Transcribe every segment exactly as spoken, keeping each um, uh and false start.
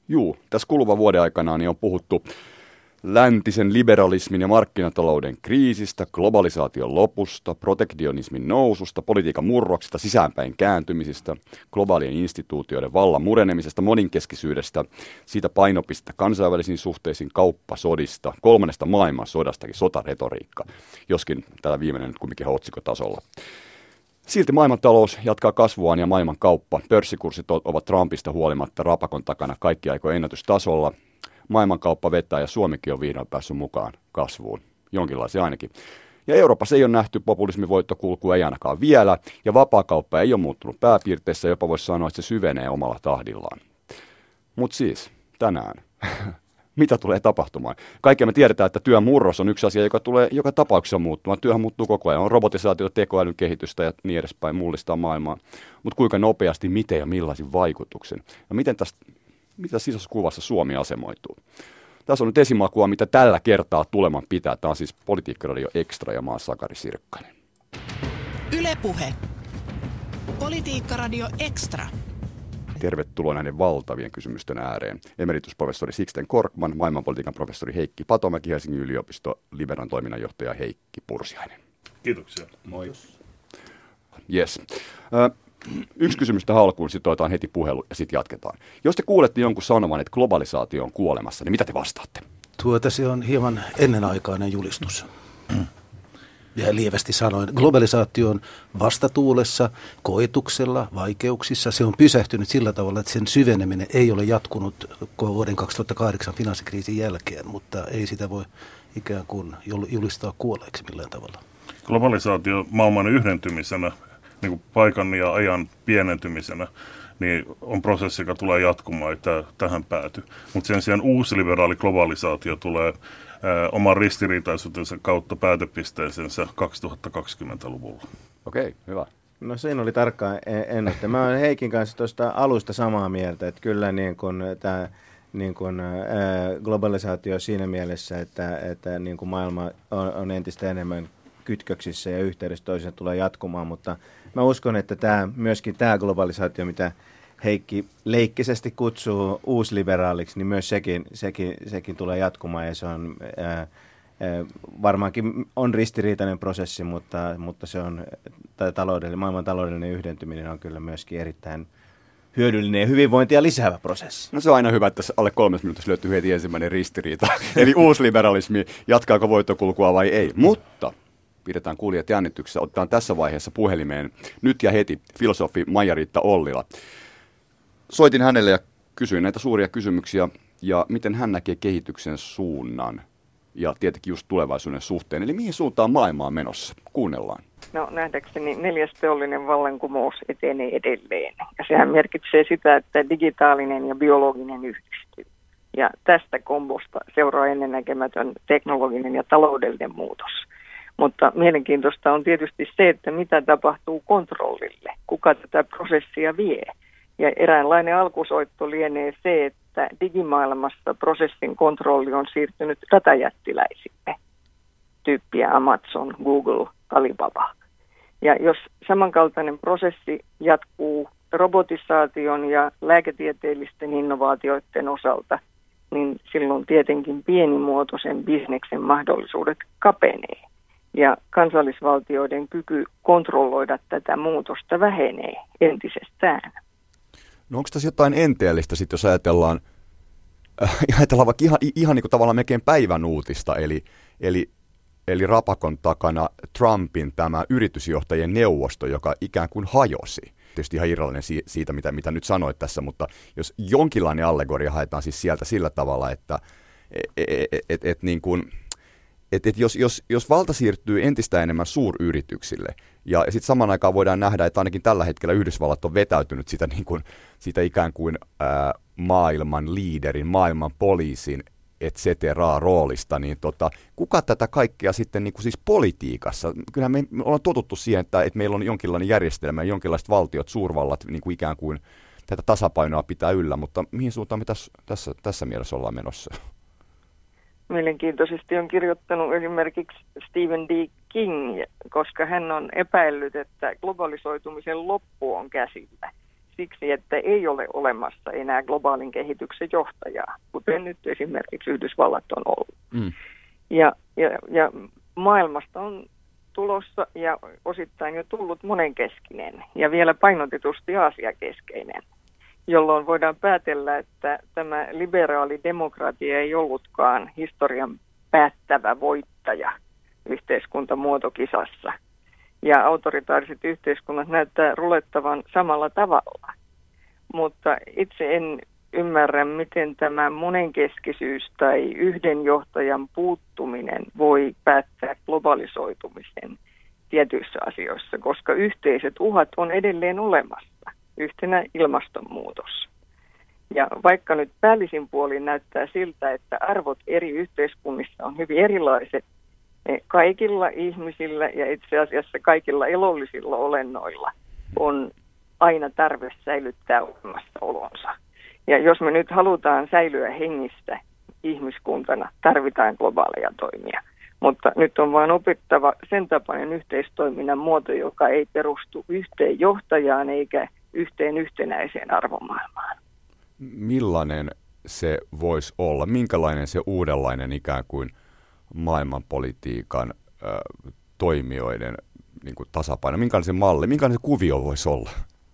Juu, tässä kuluvan vuoden aikana niin on puhuttu läntisen liberalismin ja markkinatalouden kriisistä, globalisaation lopusta, protektionismin noususta, politiikan murroksista, sisäänpäin kääntymisistä, globaalien instituutioiden vallan murenemisesta, moninkeskisyydestä, siitä painopistettä kansainvälisiin suhteisiin, kauppasodista, kolmannesta maailmansodastakin, sotaretoriikka, joskin tällä viimeinen nyt kumminkin otsikotasolla. Silti maailmantalous jatkaa kasvuaan ja maailmankauppa. Pörssikurssit ovat Trumpista huolimatta rapakon takana kaikki aikojen ennätystasolla. Maailmankauppa vetää ja Suomikin on vihdoin päässyt mukaan kasvuun, jonkinlaisia ainakin. Ja Euroopassa ei ole nähty populismin voittokulkua, ei ainakaan vielä, ja vapaakauppa ei ole muuttunut pääpiirteissä, jopa voisi sanoa, että se syvenee omalla tahdillaan. Mutta siis, tänään, mitä tulee tapahtumaan? Kaikkea me tiedetään, että työn murros on yksi asia, joka tulee joka tapauksessa muuttumaan. Työhän muuttuu koko ajan, on robotisaatio, tekoälyn kehitystä ja niin edespäin, mullistaa maailmaa. Mutta kuinka nopeasti, miten ja millaisin vaikutuksen? Ja miten tästä... Mitä tässä isossa kuvassa Suomi asemoituu? Tässä on nyt esimakua, mitä tällä kertaa tuleman pitää. Tämä on siis Politiikkaradio Extra ja mä oon Sakari Sirkkanen. Yle Puhe. Politiikkaradio Extra. Tervetuloa näiden valtavien kysymysten ääreen. Emeritusprofessori Sixten Korkman, maailmanpolitiikan professori Heikki Patomäki, Helsingin yliopisto, Liberan toiminnanjohtaja Heikki Pursiainen. Kiitoksia. Moi. Yes. Äh, Yksi kysymys tähän alkuun, sitten otetaan heti puhelu ja sitten jatketaan. Jos te kuulette jonkun sanovan, että globalisaatio on kuolemassa, niin mitä te vastaatte? Tuota se on hieman ennenaikainen julistus. Ja lievästi sanoen, globalisaatio on vastatuulessa, koetuksella, vaikeuksissa. Se on pysähtynyt sillä tavalla, että sen syveneminen ei ole jatkunut vuoden kaksituhattakahdeksan finanssikriisin jälkeen, mutta ei sitä voi ikään kuin julistaa kuolleeksi millään tavalla. Globalisaatio maailman yhdentymisenä, niin kuin paikan ja ajan pienentymisenä, niin on prosessi, joka tulee jatkumaan, että tähän pääty. Mutta sen sijaan uusi liberaali globalisaatio tulee ää, oman ristiriitaisuutensa kautta päätepisteensä kaksituhattakaksikymmentäluvulla. Okei, hyvä. No siinä oli tarkkaan ennuste. Mä olen Heikin kanssa tuosta alusta samaa mieltä, että kyllä niin kun tämä niin kun, ää, globalisaatio siinä mielessä, että, että niin kun maailma on, on entistä enemmän kytköksissä ja yhteydessä toiseen tulee jatkumaan, mutta mä uskon, että tämä, myöskin tämä globalisaatio, mitä Heikki leikkisesti kutsuu uusliberaaliksi, niin myös sekin, sekin, sekin tulee jatkumaan ja se on ää, ää, varmaankin on ristiriitainen prosessi, mutta, mutta se on taloudellinen, maailman taloudellinen yhdentyminen on kyllä myöskin erittäin hyödyllinen ja hyvinvointia lisäävä prosessi. No se on aina hyvä, että tässä alle kolmes minuutissa löytyy heti ensimmäinen ristiriita. Eli uusliberalismi, jatkaako voittokulkua vai ei, mutta pidetään kuulijat jännityksessä. Otetaan tässä vaiheessa puhelimeen nyt ja heti filosofi Maija-Riitta Ollila. Soitin hänelle ja kysyin näitä suuria kysymyksiä ja miten hän näkee kehityksen suunnan ja tietenkin just tulevaisuuden suhteen. Eli mihin suuntaan maailma on menossa? Kuunnellaan. No nähdäkseni neljäs teollinen vallankumous etenee edelleen. Ja sehän merkitsee sitä, että digitaalinen ja biologinen yhdistyy. Ja tästä kombosta seuraa ennennäkemätön teknologinen ja taloudellinen muutos. Mutta mielenkiintoista on tietysti se, että mitä tapahtuu kontrollille, kuka tätä prosessia vie. Ja eräänlainen alkusoitto lienee se, että digimaailmassa prosessin kontrolli on siirtynyt datajättiläisille, tyyppiä Amazon, Google, Alibaba. Ja jos samankaltainen prosessi jatkuu robotisaation ja lääketieteellisten innovaatioiden osalta, niin silloin tietenkin pienimuotoisen bisneksen mahdollisuudet kapenee. Ja kansallisvaltioiden kyky kontrolloida tätä muutosta vähenee entisestään. No onko tässä jotain enteellistä sitten, jos ajatellaan, äh, ajatellaan vaikka ihan, ihan niin kuin tavallaan melkein päivän uutista, eli, eli, eli rapakon takana Trumpin tämä yritysjohtajien neuvosto, joka ikään kuin hajosi. Tietysti ihan irrallinen siitä, mitä, mitä nyt sanoit tässä, mutta jos jonkinlainen allegoria haetaan siis sieltä sillä tavalla, että et, et, et, et, niin kuin... Että et jos, jos, jos valta siirtyy entistä enemmän suuryrityksille, ja, ja sitten samaan aikaan voidaan nähdä, että ainakin tällä hetkellä Yhdysvallat on vetäytynyt sitä, niin kuin, sitä ikään kuin ää, maailman liiderin, maailman poliisin, et cetera roolista, niin tota, kuka tätä kaikkea sitten niin kuin siis politiikassa, kyllähän me, me ollaan totuttu siihen, että, että meillä on jonkinlainen järjestelmä, jonkinlaiset valtiot, suurvallat niin kuin ikään kuin tätä tasapainoa pitää yllä, mutta mihin suuntaan me tässä, tässä, tässä mielessä ollaan menossa? Mielenkiintoisesti on kirjoittanut esimerkiksi Stephen D. King, koska hän on epäillyt, että globalisoitumisen loppu on käsillä. siksi, että ei ole olemassa enää globaalin kehityksen johtajaa, kuten nyt esimerkiksi Yhdysvallat on ollut. Mm. Ja, ja, ja maailmasta on tulossa ja osittain jo tullut monenkeskinen ja vielä painotetusti aasiakeskeinen, jolloin voidaan päätellä, että tämä liberaali demokratia ei ollutkaan historian päättävä voittaja yhteiskuntamuotokisassa. Ja autoritaariset yhteiskunnat näyttää rulettavan samalla tavalla. Mutta itse en ymmärrä, miten tämä monenkeskisyys tai yhden johtajan puuttuminen voi päättää globalisoitumisen tietyissä asioissa, koska yhteiset uhat on edelleen olemassa, yhtenä ilmastonmuutos. Ja vaikka nyt päällisin puolin näyttää siltä, että arvot eri yhteiskunnissa on hyvin erilaiset, kaikilla ihmisillä ja itse asiassa kaikilla elollisilla olennoilla on aina tarve säilyttää olemassaolonsa. Ja jos me nyt halutaan säilyä hengissä ihmiskuntana, tarvitaan globaaleja toimia. Mutta nyt on vain opittava sen tapainen yhteistoiminnan muoto, joka ei perustu yhteen johtajaan eikä yhteen yhtenäiseen arvomaailmaan. Millainen se voisi olla? Minkälainen se uudenlainen ikään kuin maailmanpolitiikan äh, toimijoiden niin kuin tasapaino? Minkälainen se malli, minkälainen se kuvio voisi olla?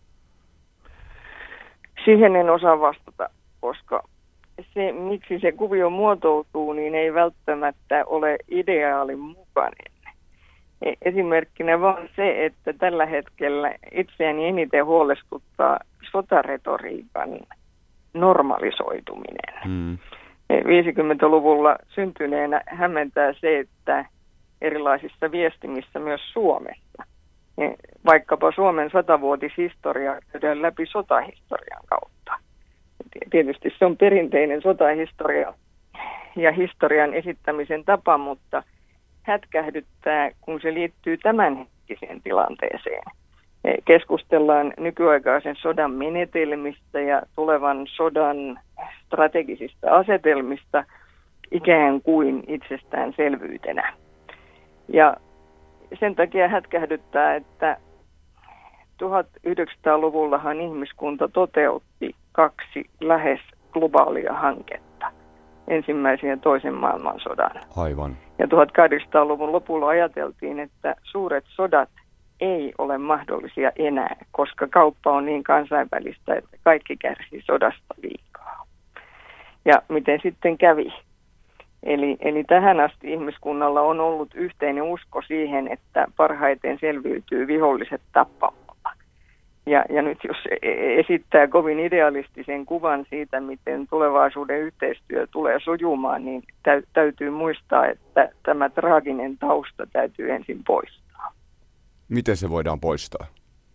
Siihen en osaa vastata, koska se, miksi se kuvio muotoutuu, niin ei välttämättä ole ideaalin mukainen. Esimerkkinä vaan se, että tällä hetkellä itseäni eniten huolestuttaa sotaretoriikan normalisoituminen. Hmm. viisikymmentäluvulla syntyneenä hämmentää se, että erilaisissa viestimissä myös Suomessa, vaikkapa Suomen satavuotishistoria käydään läpi sotahistorian kautta. Tietysti se on perinteinen sotahistoria ja historian esittämisen tapa, mutta hätkähdyttää, kun se liittyy tämänhetkiseen tilanteeseen. Keskustellaan nykyaikaisen sodan menetelmistä ja tulevan sodan strategisista asetelmista ikään kuin itsestäänselvyytenä. Ja sen takia hätkähdyttää, että tuhatyhdeksänsataaluvullahan ihmiskunta toteutti kaksi lähes globaalia hanketta. Ensimmäisen ja toisen maailmansodan. Aivan. Ja tuhatkahdeksansataaluvun lopulla ajateltiin, että suuret sodat ei ole mahdollisia enää, koska kauppa on niin kansainvälistä, että kaikki kärsii sodasta liikaa. Ja miten sitten kävi? Eli, eli tähän asti ihmiskunnalla on ollut yhteinen usko siihen, että parhaiten selviytyy viholliset tappamalla. Ja, ja nyt jos esittää kovin idealistisen kuvan siitä, miten tulevaisuuden yhteistyö tulee sujumaan, niin täytyy muistaa, että tämä traaginen tausta täytyy ensin poistaa. Miten se voidaan poistaa?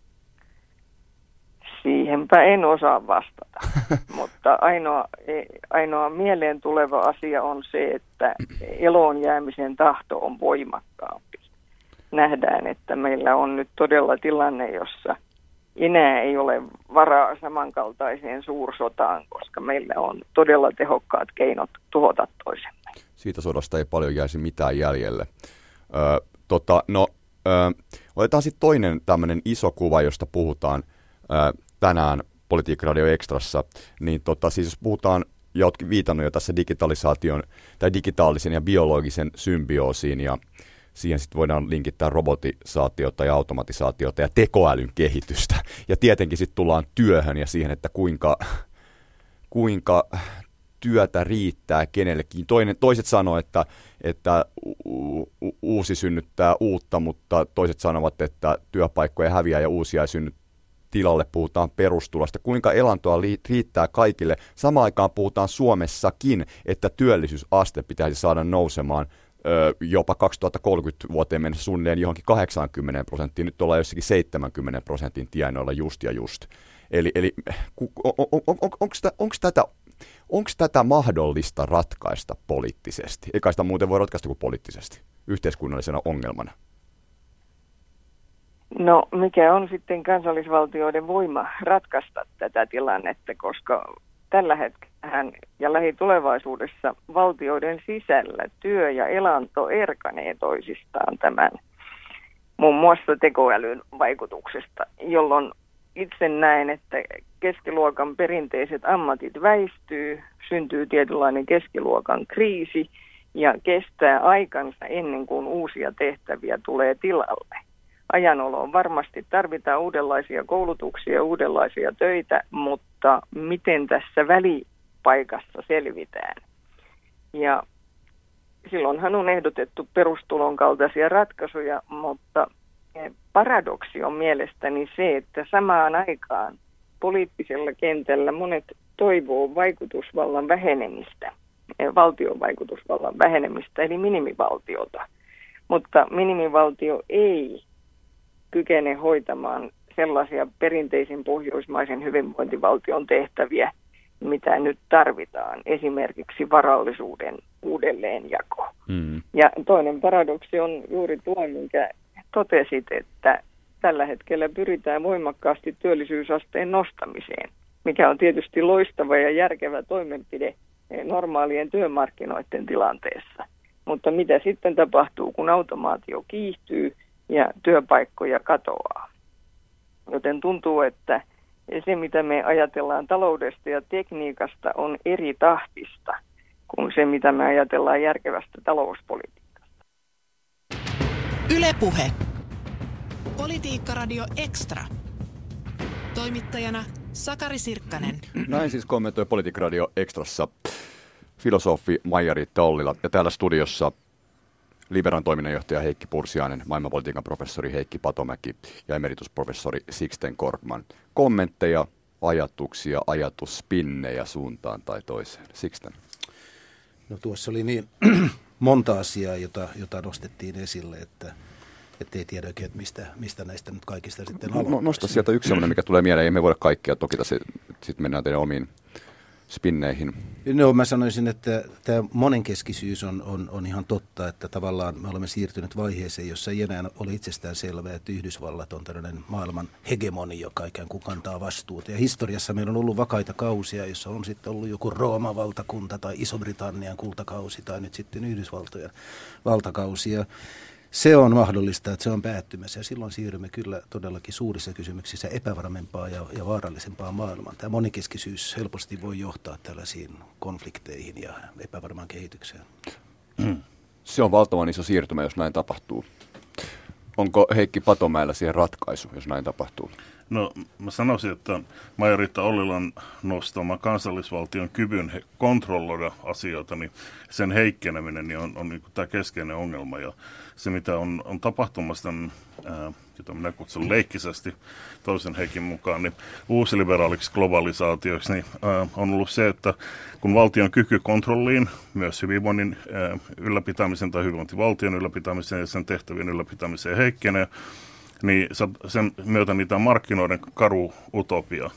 Siihenpä en osaa vastata, mutta ainoa, ainoa mieleen tuleva asia on se, että eloon jäämisen tahto on voimakkaampi. Nähdään, että meillä on nyt todella tilanne, jossa enää ei ole varaa samankaltaiseen suursotaan, koska meillä on todella tehokkaat keinot tuhota toisemme. Siitä sodasta ei paljon jäisi mitään jäljelle. Ö, tota, no, ö, otetaan sitten toinen tämmöinen iso kuva, josta puhutaan ö, tänään Politiikka Radio Extrassa. Niin tota, siis jos puhutaan, ja oletkin viitannut jo tässä digitalisaation tai digitaalisen ja biologisen symbioosiin, ja siihen sitten voidaan linkittää robotisaatiota ja automatisaatiota ja tekoälyn kehitystä. Ja tietenkin sitten tullaan työhön ja siihen, että kuinka, kuinka työtä riittää kenellekin. Toinen, toiset sanoo, että, että u- u- uusi synnyttää uutta, mutta toiset sanovat, että työpaikkoja häviää ja uusia ei synny tilalle. Puhutaan perustulosta. Kuinka elantoa riittää kaikille. Samaan aikaan puhutaan Suomessakin, että työllisyysaste pitäisi saada nousemaan jopa kaksituhattakolmekymmentä vuoteen mennessä suunnilleen johonkin kahdeksankymmentä prosenttiin. Nyt ollaan jossakin seitsemänkymmentä prosentin tienoilla just ja just. Eli, eli on, on, on, onko tätä, tätä mahdollista ratkaista poliittisesti? Eikä sitä muuten voi ratkaista kuin poliittisesti, yhteiskunnallisena ongelmana. No mikä on sitten kansallisvaltioiden voima ratkaista tätä tilannetta, koska tällä hetkellä ja lähitulevaisuudessa valtioiden sisällä työ ja elanto erkanee toisistaan tämän muun muassa tekoälyn vaikutuksesta, jolloin itse näen, että keskiluokan perinteiset ammatit väistyy, syntyy tietynlainen keskiluokan kriisi ja kestää aikansa ennen kuin uusia tehtäviä tulee tilalle. Ajanoloon varmasti tarvitaan uudenlaisia koulutuksia, uudenlaisia töitä, mutta miten tässä välipaikassa selvitään? Ja silloinhan on ehdotettu perustulon kaltaisia ratkaisuja, mutta paradoksi on mielestäni se, että samaan aikaan poliittisella kentällä monet toivoo vaikutusvallan vähenemistä, valtion vaikutusvallan vähenemistä, eli minimivaltiota. Mutta minimivaltio ei kykene hoitamaan sellaisia perinteisen pohjoismaisen hyvinvointivaltion tehtäviä, mitä nyt tarvitaan, esimerkiksi varallisuuden uudelleenjako. Mm. Ja toinen paradoksi on juuri tuo, minkä totesit, että tällä hetkellä pyritään voimakkaasti työllisyysasteen nostamiseen, mikä on tietysti loistava ja järkevä toimenpide normaalien työmarkkinoiden tilanteessa. Mutta mitä sitten tapahtuu, kun automaatio kiihtyy ja työpaikkoja katoaa? Joten tuntuu, että se, mitä me ajatellaan taloudesta ja tekniikasta, on eri tahtista kuin se, mitä me ajatellaan järkevästä talouspolitiikasta. Yle Puhe. Politiikkaradio Extra. Toimittajana Sakari Sirkkanen. Näin siis kommentoi Politiikkaradio Extrassa filosofi Maija-Riitta Ollila ja täällä studiossa Liberan toiminnanjohtaja Heikki Pursiainen, maailmanpolitiikan professori Heikki Patomäki ja emeritusprofessori Sixten Korkman. Kommentteja, ajatuksia, ajatusspinnejä suuntaan tai toiseen. Sixten. No tuossa oli niin monta asiaa, jota, jota nostettiin esille, että ei tiedä oikein, että mistä, mistä näistä nyt kaikista sitten aloittaisi. No, nosta sieltä yksi sellainen, mikä tulee mieleen. Ei me voida kaikkia, toki tässä sitten mennään teidän omiin spinneihin. No mä sanoisin, että tämä monenkeskisyys on, on, on ihan totta, että tavallaan me olemme siirtyneet vaiheeseen, jossa ei enää ole itsestään selvää, että Yhdysvallat on tällainen maailman hegemoni, joka ikään kuin kantaa vastuuta. Ja historiassa meillä on ollut vakaita kausia, jossa on sitten ollut joku Rooman valtakunta tai Iso-Britannian kultakausi tai nyt sitten Yhdysvaltojen valtakausi. Ja se on mahdollista, että se on päättymässä ja silloin siirrymme kyllä todellakin suurissa kysymyksissä epävarmempaan ja, ja vaarallisempaan maailmaan. Tämä monikeskisyys helposti voi johtaa tällaisiin konflikteihin ja epävarmaan kehitykseen. Se on valtavan iso siirtymä, jos näin tapahtuu. Onko Heikki Patomäellä siihen ratkaisu, jos näin tapahtuu? No mä sanoisin, että Maija-Riitta Ollilan nostama kansallisvaltion kyvyn he- kontrolloida asioita, niin sen heikkeneminen niin on, on niin kuin tämä keskeinen ongelma. Ja se, mitä on, on tapahtumassa tämän, ää, jota minä kutsun leikkisesti toisen Heikin mukaan, niin uusliberaaliksi globalisaatioksi, niin ää, on ollut se, että kun valtion kyky kontrolliin, myös hyvinvoinnin ää, ylläpitämisen tai hyvinvointivaltion ylläpitämisen ja sen tehtävien ylläpitämiseen heikkenee, niin sen myötä niitä markkinoiden karu utopia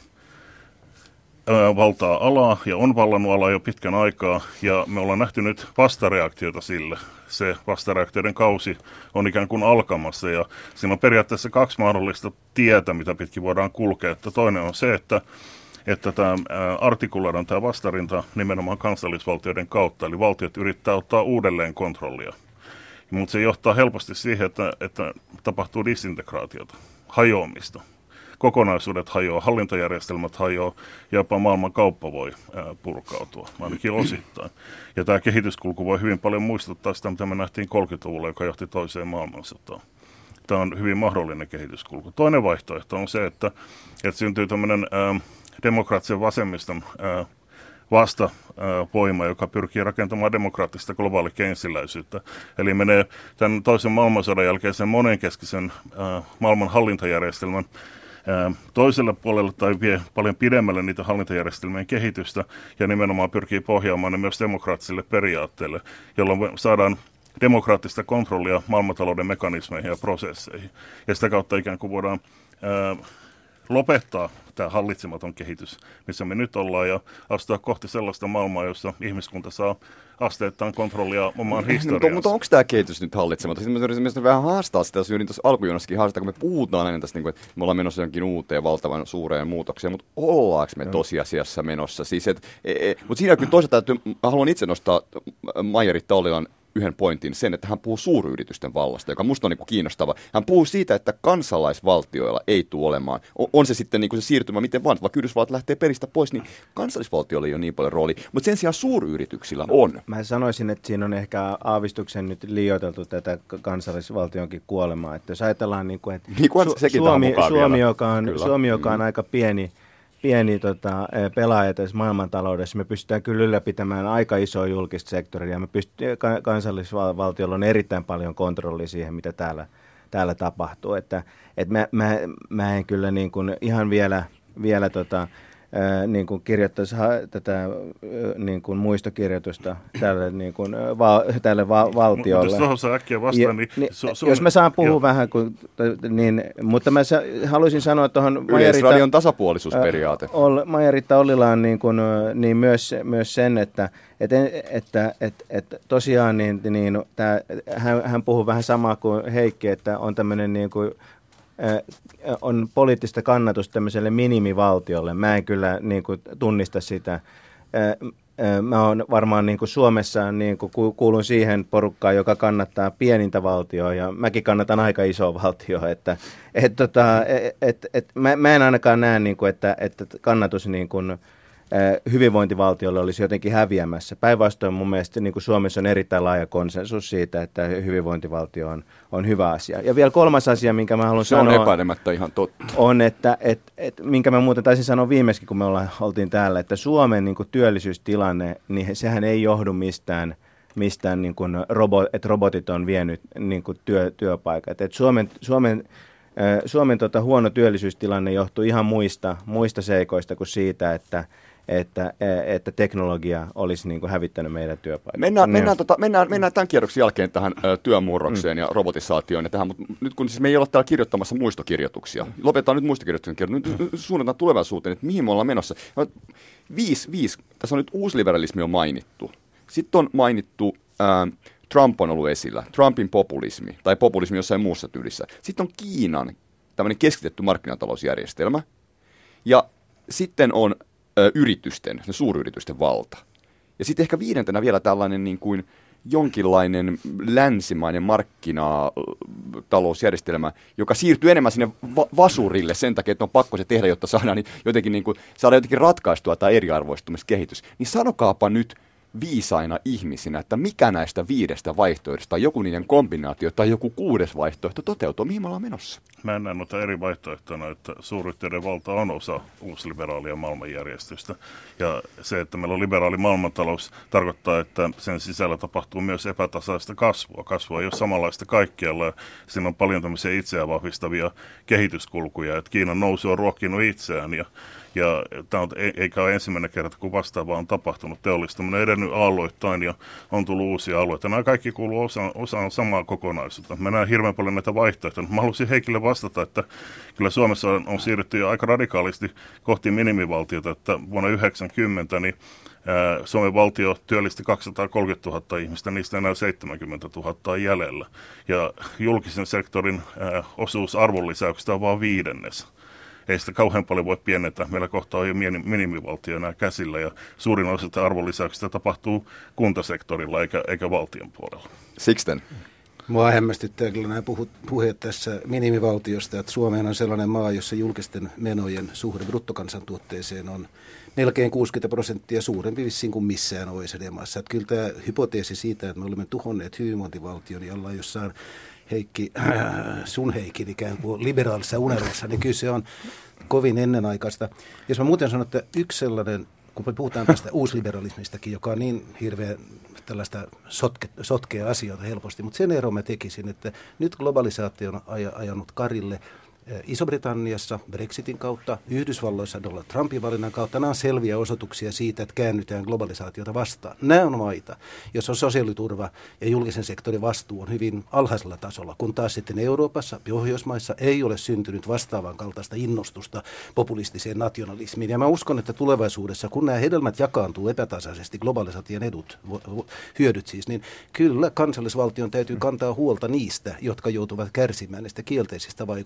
valtaa alaa ja on vallannut alaa jo pitkän aikaa ja me ollaan nähty nyt vastareaktioita sille. Se vastareaktioiden kausi on ikään kuin alkamassa ja siinä on periaatteessa kaksi mahdollista tietä, mitä pitkin voidaan kulkea. Että toinen on se, että, että tämä artikuloidaan tämä vastarinta nimenomaan kansallisvaltioiden kautta, eli valtiot yrittää ottaa uudelleen kontrollia. Mutta se johtaa helposti siihen, että, että tapahtuu disintegraatiota, hajoamista. Kokonaisuudet hajoaa, hallintojärjestelmät hajoaa, ja jopa maailman kauppa voi ää, purkautua, ainakin osittain. Ja tämä kehityskulku voi hyvin paljon muistuttaa sitä, mitä me nähtiin kolmekymmentäluvulla, joka johti toiseen maailmansotaan. Tämä on hyvin mahdollinen kehityskulku. Toinen vaihtoehto on se, että, että syntyy tämmöinen ää, demokraattisen vasemmiston ää, vastavoima, joka pyrkii rakentamaan demokraattista globaali keynesiläisyyttä. Eli menee tämän toisen maailmansodan jälkeisen monenkeskisen äh, maailman hallintajärjestelmän äh, toiselle puolelle tai vie paljon pidemmälle niitä hallintajärjestelmien kehitystä ja nimenomaan pyrkii pohjaamaan ne myös demokraattisille periaatteille, jolloin saadaan demokraattista kontrollia maailmantalouden mekanismeihin ja prosesseihin. Ja sitä kautta ikään kuin voidaan äh, lopettaa tämä hallitsematon kehitys, missä me nyt ollaan, ja astua kohti sellaista maailmaa, jossa ihmiskunta saa asteittain kontrollia omaan historiaansa. No, mutta onko tämä kehitys nyt hallitsematon? Sitten mä yritin vähän haastaa sitä, jos yritin tuossa alkujuonassakin haastaa, kun me puhutaan aina tästä, että me ollaan menossa jonkin uuteen valtavan suureen muutokseen, mutta ollaanko me tosiasiassa menossa? Siis et, e, e, mutta siinä kyllä toisaalta täytyy, mä haluan itse nostaa Maija-Riitta Ollilan yhden pointin sen, että hän puhuu suuryritysten vallasta, joka musta on niin kuin kiinnostava. Hän puhuu siitä, että kansalaisvaltioilla ei tule olemaan. On, on se sitten niin kuin se siirtymä miten vaan, vaikka Yhdysvallat lähtee peristä pois, niin kansallisvaltioilla ei ole niin paljon rooli, mutta sen sijaan suuryrityksillä on. Mä sanoisin, että siinä on ehkä aavistuksen nyt liioiteltu tätä kansallisvaltionkin kuolemaa. Että jos ajatellaan, niin kuin, että niin kuin Su- Suomi, Suomi, joka on, Suomi, joka on mm. aika pieni, pieni tota, pelaaja tässä maailmantaloudessa, me pystytään kyllä ylläpitämään aika isoa julkista sektoria, ja me pystytään, kansallisvaltiolla on erittäin paljon kontrollia siihen, mitä täällä, täällä tapahtuu. Että, että mä, mä, mä en kyllä niin kuin ihan vielä, vielä tota, Ää, niin kuin kirjoittaisi ha, tätä niin kuin muistokirjoitusta tälle, niin kuin, va, tälle va, valtiolle. Mutta jos tuohon äkkiä vastaan, niin... niin Su- jos mä saan puhua jo. vähän, kun, niin, mutta mä sa, haluaisin sanoa tuohon... Yleisradion tasapuolisuusperiaate. Ol, Maija-Riitta Ollilaan niin, kuin, niin myös, myös sen, että et, että et, et, tosiaan niin, niin, tää, hän, hän puhuu vähän samaa kuin Heikki, että on tämmöinen niin kuin, on poliittista kannatusta tämmöiselle minimivaltiolle. Mä en kyllä niin kuin, tunnista sitä. Mä oon varmaan niin kuin Suomessa niin kuin, kuulun siihen porukkaan, joka kannattaa pienintä valtioa, ja mäkin kannatan aika isoa valtioa. Että, et, tota, et, et, mä, mä en ainakaan näe, niin kuin, että, että kannatus niin kuin, hyvinvointivaltiolle olisi jotenkin häviämässä. Päinvastoin mun mielestä niin kuin Suomessa on erittäin laaja konsensus siitä, että hyvinvointivaltio on, on hyvä asia. Ja vielä kolmas asia, minkä mä haluan Se sanoa... Se on epäilemättä ihan totta. On, että, et, et, minkä mä muuten taisin sanoa viimeiskin, kun me ollaan, oltiin täällä, että Suomen niin kuin työllisyystilanne, niin sehän ei johdu mistään, mistään niin kuin robo, että robotit on vienyt niin kuin työ, työpaikat. Et Suomen... Suomen Suomen tota, huono työllisyystilanne johtuu ihan muista, muista seikoista kuin siitä, että, että, että teknologia olisi niin kuin hävittänyt meidän työpaikat. Mennään, niin. mennään, tota, mennään, mennään tämän kierroksen jälkeen tähän ö, työmurrokseen mm. ja robotisaatioon. Ja tähän, mutta nyt kun siis me ei olla täällä kirjoittamassa muistokirjoituksia, lopetetaan nyt muistokirjoituksen. Nyt, nyt suunnataan tulevaisuuteen, että mihin me ollaan menossa. Viisi, viisi, tässä on nyt uusliberalismi on mainittu. Sitten on mainittu... Ää, Trump on ollut esillä, Trumpin populismi tai populismi jossain muussa tyylissä. Sitten on Kiinan tämmöinen keskitetty markkinatalousjärjestelmä ja sitten on ö, yritysten, suuryritysten valta. Ja sitten ehkä viidentenä vielä tällainen niin kuin jonkinlainen länsimainen markkinatalousjärjestelmä, joka siirtyy enemmän sinne va- vasurille sen takia, että on pakko se tehdä, jotta saadaan, niin jotenkin, niin kuin, saadaan jotenkin ratkaistua tämä eriarvoistumiskehitys. Niin sanokaapa nyt viisaina ihmisinä, että mikä näistä viidestä vaihtoehdosta tai joku niiden kombinaatio tai joku kuudes vaihtoehto toteutuu, mihin me ollaan menossa? Mä en näe noita eri vaihtoehtoina, että suuryhtiöiden valta on osa uusliberaalia maailmanjärjestystä. Ja se, että meillä on liberaali maailmantalous, tarkoittaa, että sen sisällä tapahtuu myös epätasaista kasvua. Kasvua ei ole samanlaista kaikkialla. Siinä on paljon tämmöisiä itseään vahvistavia kehityskulkuja, että Kiinan nousu on ruokkinut itseään ja Ja tämä on, eikä ole ensimmäinen kerta, kun vastaavaa on tapahtunut. Teollistuminen on edennyt aalloittain ja on tullut uusia alueita. Nämä kaikki kuuluu osaan, osaan samaa kokonaisuutta. Mä näen hirveän paljon näitä vaihtoehtoja. Mä haluaisin Heikille vastata, että kyllä Suomessa on, on siirrytty jo aika radikaalisti kohti minimivaltiota, että vuonna yhdeksänkymmentä niin ää, Suomen valtio työllisti kaksisataakolmekymmentätuhatta ihmistä, niistä enää seitsemänkymmentätuhatta on jäljellä. Ja julkisen sektorin ää, osuus arvonlisäyksestä on vain viidennes. Ei sitä kauhean paljon voi pienentää. Meillä kohta on jo minimivaltio enää käsillä ja suurin osa arvonlisäyksestä tapahtuu kuntasektorilla eikä, eikä valtion puolella. Sixten. Mua hämmästyttää kyllä nämä puhut, puheet tässä minimivaltiosta, että Suomeen on sellainen maa, jossa julkisten menojen suhde bruttokansantuotteeseen on melkein kuusikymmentä prosenttia suurempi vissiin kuin missään O E C D-maassa. Että kyllä tämä hypoteesi siitä, että me olemme tuhonneet hyvinvointivaltion, niin ollaan jossain Heikki, äh, sun Heikin ikään kuin liberaalissa unelmassa, niin kyllä se on kovin ennenaikaista. Jos mä muuten sanon, että yksi sellainen, kun me puhutaan tästä uusliberalismistakin, joka on niin hirveän tällaista sotke, sotkea asioita helposti, mutta sen ero mä tekisin, että nyt globalisaatio on ajanut karille Iso-Britanniassa Brexitin kautta, Yhdysvalloissa Donald Trumpin valinnan kautta. Nämä on selviä osoituksia siitä, että käännytään globalisaatiota vastaan. Nämä on maita, jossa sosiaaliturva ja julkisen sektorin vastuu on hyvin alhaisella tasolla, kun taas sitten Euroopassa, Pohjoismaissa ei ole syntynyt vastaavan kaltaista innostusta populistiseen nationalismiin. Ja mä uskon, että tulevaisuudessa, kun nämä hedelmät jakaantuu epätasaisesti, globalisaation edut, hyödyt siis, niin kyllä kansallisvaltion täytyy kantaa huolta niistä, jotka joutuvat kärsimään näistä kielteisistä vaikutuksista.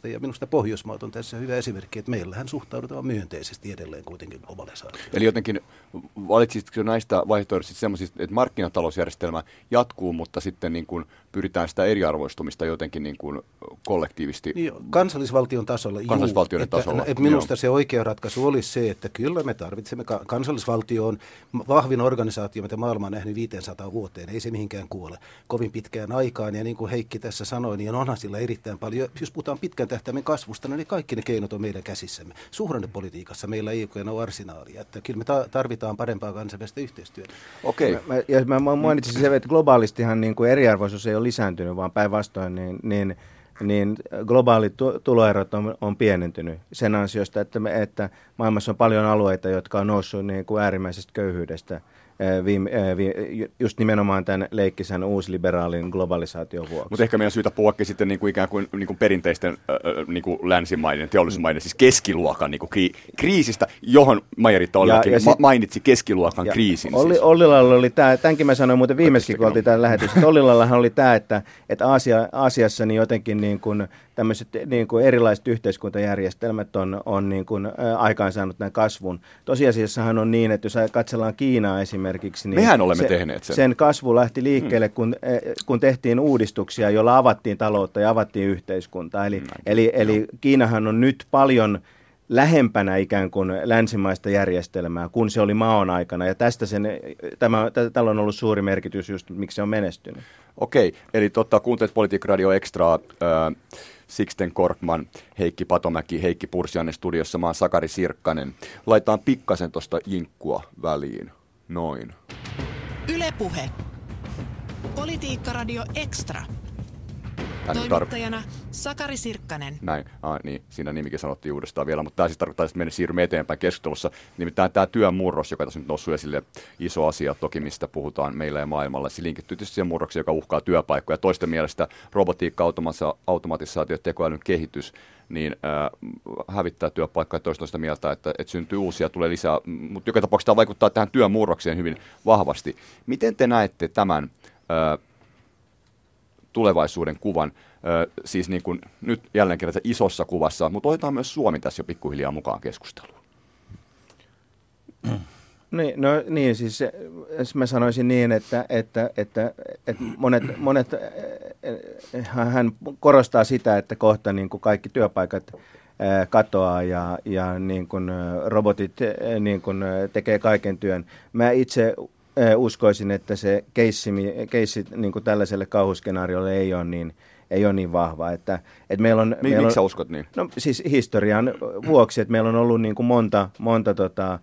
globalisaatiosta. Ja minusta Pohjoismaat on tässä hyvä esimerkki, että meillähän suhtaudutaan myönteisesti edelleen kuitenkin globalisaatioon. Eli jotenkin valitsisitko näistä vaihtoehdoista semmoisista, että markkinatalousjärjestelmä jatkuu, mutta sitten niin kuin pyritään sitä eriarvoistumista jotenkin niin kuin kollektiivisesti? Niin, kansallisvaltion tasolla. Kansallisvaltioiden että, tasolla. Että minusta joo. Se oikea ratkaisu olisi se, että kyllä me tarvitsemme kansallisvaltioon vahvin organisaatio, mitä maailma on nähnyt viisisataa vuoteen. Ei se mihinkään kuole kovin pitkään aikaan. Ja niin kuin Heikki tässä sanoi, niin onhan sillä erittäin paljon. Jos puhutaan pitkän tähtäimen kasvusta, niin kaikki ne keinot on meidän käsissämme. Suhdannepolitiikassa meillä ei ole arsenaalia. Että kyllä me tarvitaan parempaa kansainvälistä yhteistyötä. Okei. Mä, ja mä mainitsisin se, että globaalistihan niin kuin eriarvoisuus ei ole lisääntynyt, vaan päinvastoin niin, niin, niin globaalit tuloerot on, on pienentynyt sen ansiosta, että, me, että maailmassa on paljon alueita, jotka on noussut niin kuin äärimmäisestä köyhyydestä. Viime, just nimenomaan tämän leikkisen uusliberaalin globalisaation vuoksi. Mutta ehkä meidän syytä puhuakin sitten niin kuin ikään kuin, niin kuin perinteisten niin kuin länsimaiden, teollisuusmaiden, siis keskiluokan niin kuin kri- kriisistä, johon Maija-Riitta Ollilakin ma- mainitsi keskiluokan ja kriisin. Olli, siis. Ollilalla oli tämä, tämänkin mä sanoin muuten viimeiskin, kun oltiin tämän lähetys, että Ollilallahan oli tämä, että, että Aasia, Aasiassa niin jotenkin niin kuin tämmöiset niin kuin erilaiset yhteiskuntajärjestelmät on, on niin kuin, ä, aikaansaanut tämän kasvun. Tosiasiassahan on niin, että jos katsellaan Kiinaa esimerkiksi, niin mehän olemme se, tehneet sen. Sen kasvu lähti liikkeelle, hmm. kun, kun tehtiin uudistuksia, joilla avattiin taloutta ja avattiin yhteiskuntaa. Eli, hmm. eli, eli Kiinahan on nyt paljon lähempänä ikään kuin länsimaista järjestelmää, kun se oli Maon aikana. Ja tästä sen, tämä, tällä on ollut suuri merkitys just, miksi se on menestynyt. Okei, eli totta, kuuntelet Politiikka Radio Extraa, äh, Sixten Korkman, Heikki Patomäki, Heikki Pursiainen studiossa, mä oon Sakari Sirkkanen. Laitetaan pikkasen tuosta jinkkua väliin, noin. Yle Puhe. Politiikka Radio Extra. Tänne Toimittajana tar- Sakari Sirkkanen. Näin, ah, niin, siinä nimikin sanottiin uudestaan vielä, mutta tämä siis tarkoittaa, että me siirrymme eteenpäin keskustelussa. Nimittäin tämä työn murros, joka tässä nyt noussut esille, iso asia toki, mistä puhutaan meillä ja maailmalla. Se linkittyy tietysti siihen murrokseen, joka uhkaa työpaikkoja. Toisten mielestä robotiikka, automatisaatio, tekoälyn kehitys, niin äh, hävittää työpaikkoja toista mieltä, että, että syntyy uusia, tulee lisää, mutta joka tapauksessa tämä vaikuttaa tähän työn murrokseen hyvin vahvasti. Miten te näette tämän äh, tulevaisuuden kuvan, ö, siis niin kuin nyt jälleen kerran isossa kuvassa, mutta otetaan myös Suomi tässä jo pikkuhiljaa mukaan keskusteluun. Niin, no niin, siis mä sanoisin niin, että, että, että, että monet, monet, hän korostaa sitä, että kohta niin kuin kaikki työpaikat katoaa ja, ja niin kuin robotit niin kuin tekee kaiken työn. Mä itse uskoisin, että se keissi, keissi niin kuin tällaiselle kauhuskenaariolle ei ole niin, ei ole niin vahva. Että, että meillä on, Miksi sä uskot niin? No siis historian vuoksi, että meillä on ollut niin kuin monta, monta tota,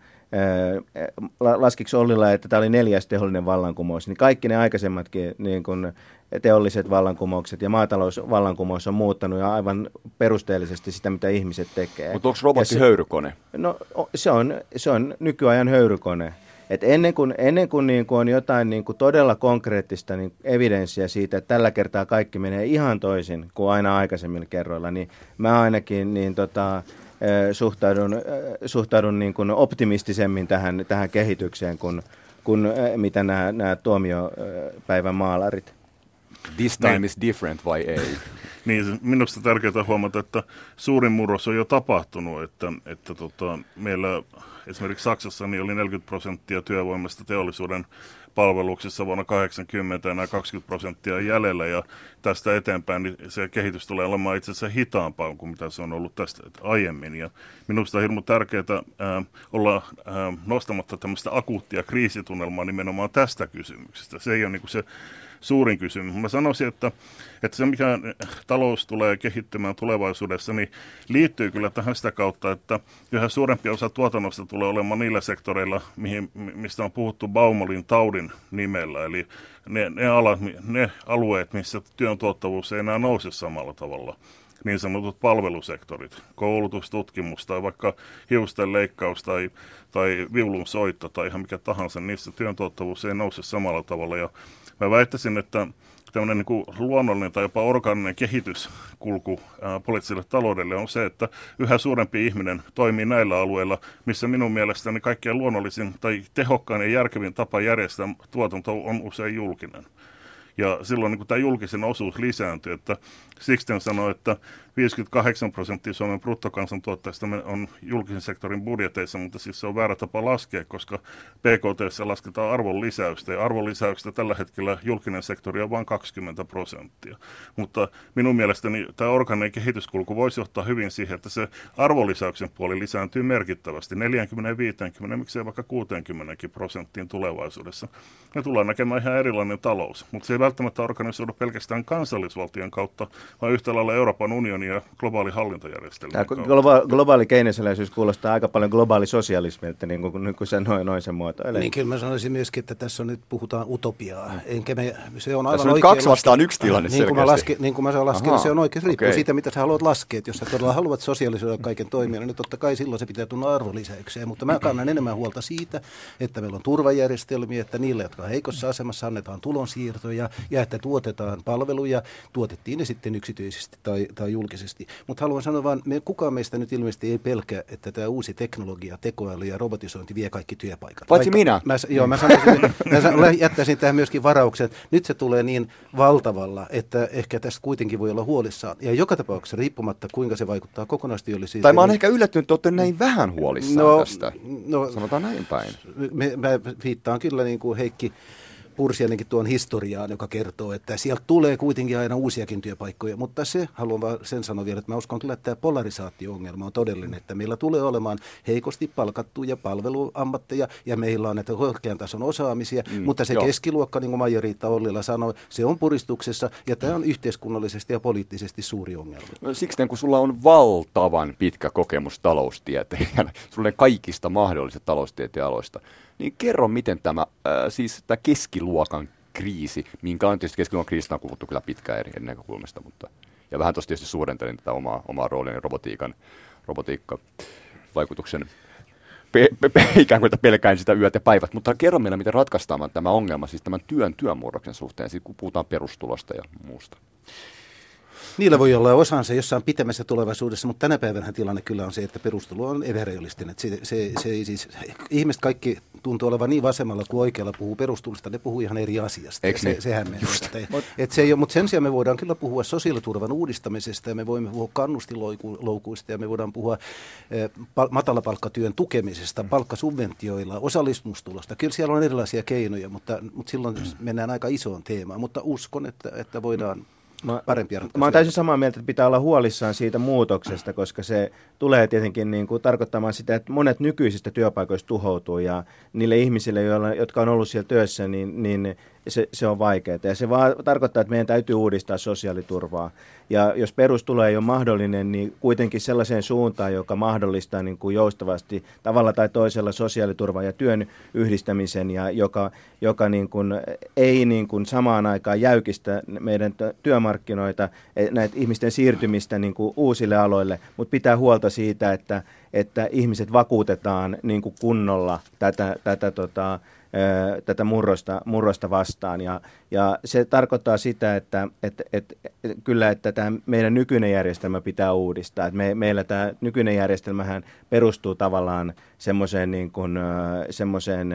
laskiksi Ollila, että tämä oli neljäs teollinen vallankumous, niin kaikki ne aikaisemmatkin niin kuin teolliset vallankumoukset ja maatalousvallankumous on muuttanut ja aivan perusteellisesti sitä, mitä ihmiset tekee. Mutta onko robotti se, höyrykone? No se on, se on nykyajan höyrykone. Et ennen kuin, ennen kuin, niin kuin on jotain niin kuin todella konkreettista niin evidenssiä siitä, että tällä kertaa kaikki menee ihan toisin kuin aina aikaisemmin kerroilla, niin mä ainakin niin tota, suhtaudun, suhtaudun niin kuin optimistisemmin tähän, tähän kehitykseen kuin, kuin mitä nämä, nämä tuomiopäivän maalarit. This time is different, vai ei? Niin, minusta tärkeää huomata, että suurin murros on jo tapahtunut, että, että tota, meillä esimerkiksi Saksassa niin oli neljäkymmentä prosenttia työvoimasta teollisuuden palveluksessa vuonna kahdeksankymmentä ja nämä kaksikymmentä prosenttia jäljellä, ja tästä eteenpäin niin se kehitys tulee olemaan itse asiassa hitaampaa kuin mitä se on ollut tästä aiemmin. Ja minusta on hirmu tärkeää ää, olla ää, nostamatta tämmöistä akuuttia kriisitunnelmaa nimenomaan tästä kysymyksestä. Se ei ole niin kuin se suurin kysymys. Mä sanoisin, että, että se mikä talous tulee kehittymään tulevaisuudessa, niin liittyy kyllä tähän sitä kautta, että yhä suurempi osa tuotannosta tulee olemaan niillä sektoreilla, mihin, mistä on puhuttu Baumolin taudin nimellä. Eli ne, ne, alat, ne alueet, missä työn tuottavuus ei enää nouse samalla tavalla. Niin sanotut palvelusektorit, koulutus, tutkimus tai vaikka hiusten leikkaus tai, tai viulun soitto tai ihan mikä tahansa, niissä työn tuottavuus ei nouse samalla tavalla. Ja mä väittäisin, että tämmöinen niin kuin luonnollinen tai jopa orgaaninen kehityskulku ää, poliittiselle taloudelle on se, että yhä suurempi ihminen toimii näillä alueilla, missä minun mielestäni kaikkein luonnollisin tai tehokkain ja järkevin tapa järjestää tuotanto on usein julkinen. Ja silloin niin tämä julkisen osuus lisääntyy, että Sixten sanoi, että viisikymmentäkahdeksan prosenttia Suomen bruttokansantuotteesta on julkisen sektorin budjeteissa, mutta siis se on väärä tapa laskea, koska B K T:ssä lasketaan arvonlisäystä, ja arvonlisäyksestä tällä hetkellä julkinen sektori on vain kaksikymmentä prosenttia. Mutta minun mielestäni tämä orgaaninen kehityskulku voisi johtaa hyvin siihen, että se arvonlisäyksen puoli lisääntyy merkittävästi neljäkymmentä, viisikymmentä, miksei vaikka kuusikymmentä prosenttiin tulevaisuudessa. Me tullaan näkemään ihan erilainen talous, mutta se ei välttämättä organisoidu pelkästään kansallisvaltion kautta, vaan yhtä lailla Euroopan unioni ja globaali hallintojärjestelmä. Tämä globa- globaali keynesiläisyys kuulostaa aika paljon globaali sosialismilta, niin kuin, kun se noin, noin sen muotoilee. Niin, kyllä mä sanoisin myöskin, että tässä on nyt puhutaan utopiaa. Enkä me, se on aivan tässä on oikein kaksi vastaan yksi tilanne niin, kun laske, niin kuin mä saan laskea, se on oikein, riippuu okay. siitä, mitä sä haluat laskea. Että jos sä todella haluat sosiaalisoida kaiken toimia, niin totta kai silloin se pitää tulla arvonlisäykseen. Mutta mä kannan enemmän huolta siitä, että meillä on turvajärjestelmiä, että niille, jotka on heikossa asemassa, annetaan tulonsiirtoja ja että tuotetaan palveluja, tuotettiin ne sitten yksityisesti tai, tai julkisesti. Mutta haluan sanoa vaan, me, kukaan meistä nyt ilmeisesti ei pelkää, että tämä uusi teknologia, tekoäly ja robotisointi vie kaikki työpaikat. Paitsi minä. Mä, joo, mä, sanoisin, mä jättäisin tähän myöskin varauksen, että nyt se tulee niin valtavalla, että ehkä tästä kuitenkin voi olla huolissaan. Ja joka tapauksessa riippumatta, kuinka se vaikuttaa kokonaistyöllisyyteen. Tai mä oon ehkä yllättynyt, että olette näin vähän huolissaan no, tästä. No, sanotaan näin päin. Me, mä viittaan kyllä niin kuin Heikki Pursianenkin tuon historiaan, joka kertoo, että sieltä tulee kuitenkin aina uusiakin työpaikkoja, mutta se, haluan vaan sen sanoa vielä, että mä uskon kyllä, että tämä polarisaatio-ongelma on todellinen, että meillä tulee olemaan heikosti palkattuja palveluammatteja ja meillä on näitä korkean tason osaamisia, mm, mutta se jo. keskiluokka, niin kuin Maija-Riitta Ollila sanoi, se on puristuksessa ja tämä on yhteiskunnallisesti ja poliittisesti suuri ongelma. No, siksi kun sulla on valtavan pitkä kokemus taloustieteilijänä, sulla on kaikista mahdollisista taloustieteen aloista, niin kerro, miten tämä, äh, siis tämä keskiluokan kriisi, minkä on tietysti keskiluokan kriisistä on puhuttu kyllä pitkään eri näkökulmasta, mutta ja vähän tuossa tietysti suurentelin tätä omaa, omaa roolia robotiikan, robotiikka-vaikutuksen, pe, pe, pe, ikään kuin pelkäin sitä yöt ja päivät, mutta kerro meille, miten ratkaistaan tämä ongelma, siis tämän työn työmurroksen suhteen, siis kun puhutaan perustulosta ja muusta. Niillä voi olla osansa jossain pitemmässä tulevaisuudessa, mutta tänä päivänä tilanne kyllä on se, että perustulo on epärealistinen. Se, se, se ei siis, ihmiset kaikki tuntuu olevan niin vasemmalla kuin oikealla puhuu perustulosta, ne puhuu ihan eri asiasta. Eikö niin? Se, sehän me et se ei ole, mutta sen sijaan me voidaan kyllä puhua sosiaaliturvan uudistamisesta ja me voimme puhua kannustinloukuista ja me voidaan puhua eh, matalapalkkatyön tukemisesta, palkkasubventioilla, osallistumistulosta. Kyllä siellä on erilaisia keinoja, mutta, mutta silloin mennään aika isoon teemaan, mutta uskon, että, että voidaan Mä, mä oon täysin samaa mieltä, että pitää olla huolissaan siitä muutoksesta, koska se tulee tietenkin niin kuin tarkoittamaan sitä, että monet nykyisistä työpaikoista tuhoutuu ja niille ihmisille, joilla, jotka on ollut siellä työssä, niin, niin se, se on vaikeaa. Ja se vaan tarkoittaa, että meidän täytyy uudistaa sosiaaliturvaa. Ja jos perustulo ei ole mahdollinen, niin kuitenkin sellaiseen suuntaan, joka mahdollistaa niin kuin joustavasti tavalla tai toisella sosiaaliturvan ja työn yhdistämisen, ja joka, joka niin kuin ei niin kuin samaan aikaan jäykistä meidän työmarkkinoita, näitä ihmisten siirtymistä niin kuin uusille aloille, mutta pitää huolta siitä, että, että ihmiset vakuutetaan niin kuin kunnolla tätä, tätä tota, tätä murrosta, murrosta vastaan. Ja, ja se tarkoittaa sitä, että, että, että, että kyllä, että tämä meidän nykyinen järjestelmä pitää uudistaa. Että me, meillä tämä nykyinen järjestelmähän perustuu tavallaan semmoiseen niin kuin, semmoiseen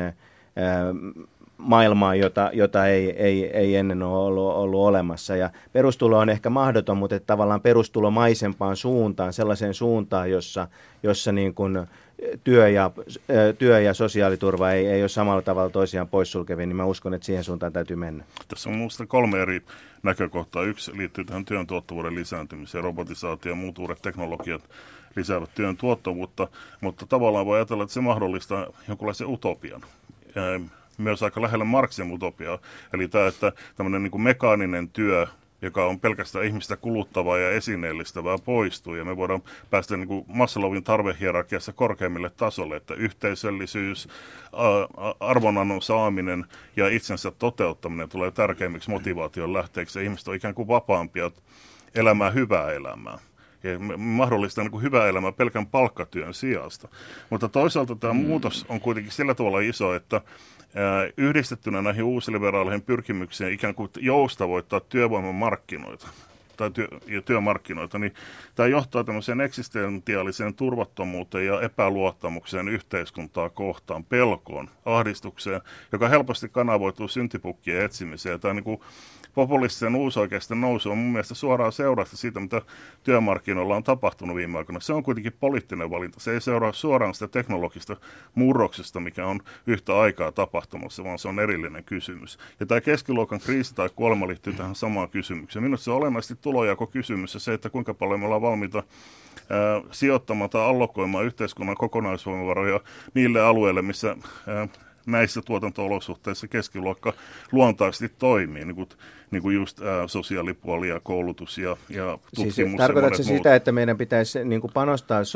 maailmaan, jota, jota ei, ei, ei ennen ole ollut, ollut olemassa. Ja perustulo on ehkä mahdoton, mutta että tavallaan perustulomaisempaan suuntaan, sellaiseen suuntaan, jossa, jossa niin kuin työ ja, työ ja sosiaaliturva ei, ei ole samalla tavalla toisiaan poissulkevia, niin mä uskon, että siihen suuntaan täytyy mennä. Tässä on minusta kolme eri näkökohtaa. Yksi liittyy tähän työn tuottavuuden lisääntymiseen. Robotisaatio ja muut uudet teknologiat lisäävät työn tuottavuutta, mutta tavallaan voi ajatella, että se mahdollistaa jonkunlaisen utopian. Myös aika lähellä Marxin utopiaa. Eli tämä, että tämmöinen niin kuin mekaaninen työ, joka on pelkästään ihmistä kuluttavaa ja esineellistävää, poistuu. Ja me voidaan päästä niin kuin Maslowin tarvehierarkiassa korkeimmille tasolle, että yhteisöllisyys, arvonannon saaminen ja itsensä toteuttaminen tulee tärkeimmiksi motivaation lähteeksi. Ja ihmiset on ikään kuin vapaampia elämään hyvää elämää. Ja mahdollistaa niin kuin hyvää elämää pelkän palkkatyön sijasta. Mutta toisaalta tämä mm. muutos on kuitenkin sillä tavalla iso, että yhdistettynä näihin uusliberaaleihin pyrkimyksiin ikään kuin joustavoittaa työvoimamarkkinoita tai työ, ja työmarkkinoita, niin tämä johtaa tämmöiseen eksistentiaaliseen turvattomuuteen ja epäluottamukseen yhteiskuntaa kohtaan, pelkoon, ahdistukseen, joka helposti kanavoituu syntipukkien etsimiseen. Tämä niin kuin populistisen uusoikeisten nousu on mun mielestä suoraan seurausta siitä, mitä työmarkkinoilla on tapahtunut viime aikoina. Se on kuitenkin poliittinen valinta. Se ei seuraa suoraan sitä teknologista murroksesta, mikä on yhtä aikaa tapahtumassa, vaan se on erillinen kysymys. Ja tämä keskiluokan kriisi tai kuolema liittyy tähän samaan kysymykseen. Minusta se on olennaisesti tulonjakokysymys ja se, että kuinka paljon me ollaan valmiita ää, sijoittamaan tai allokoimaan yhteiskunnan kokonaisvoimavaroja niille alueille, missä ää, näissä tuotanto-olosuhteissa keskiluokka luontaisesti toimii, niin kuin, niin kuin just ää, sosiaalipuoli ja koulutus ja, ja tutkimus. Siis, tarkoitatko se sitä, että meidän pitäisi niin kuin panostaa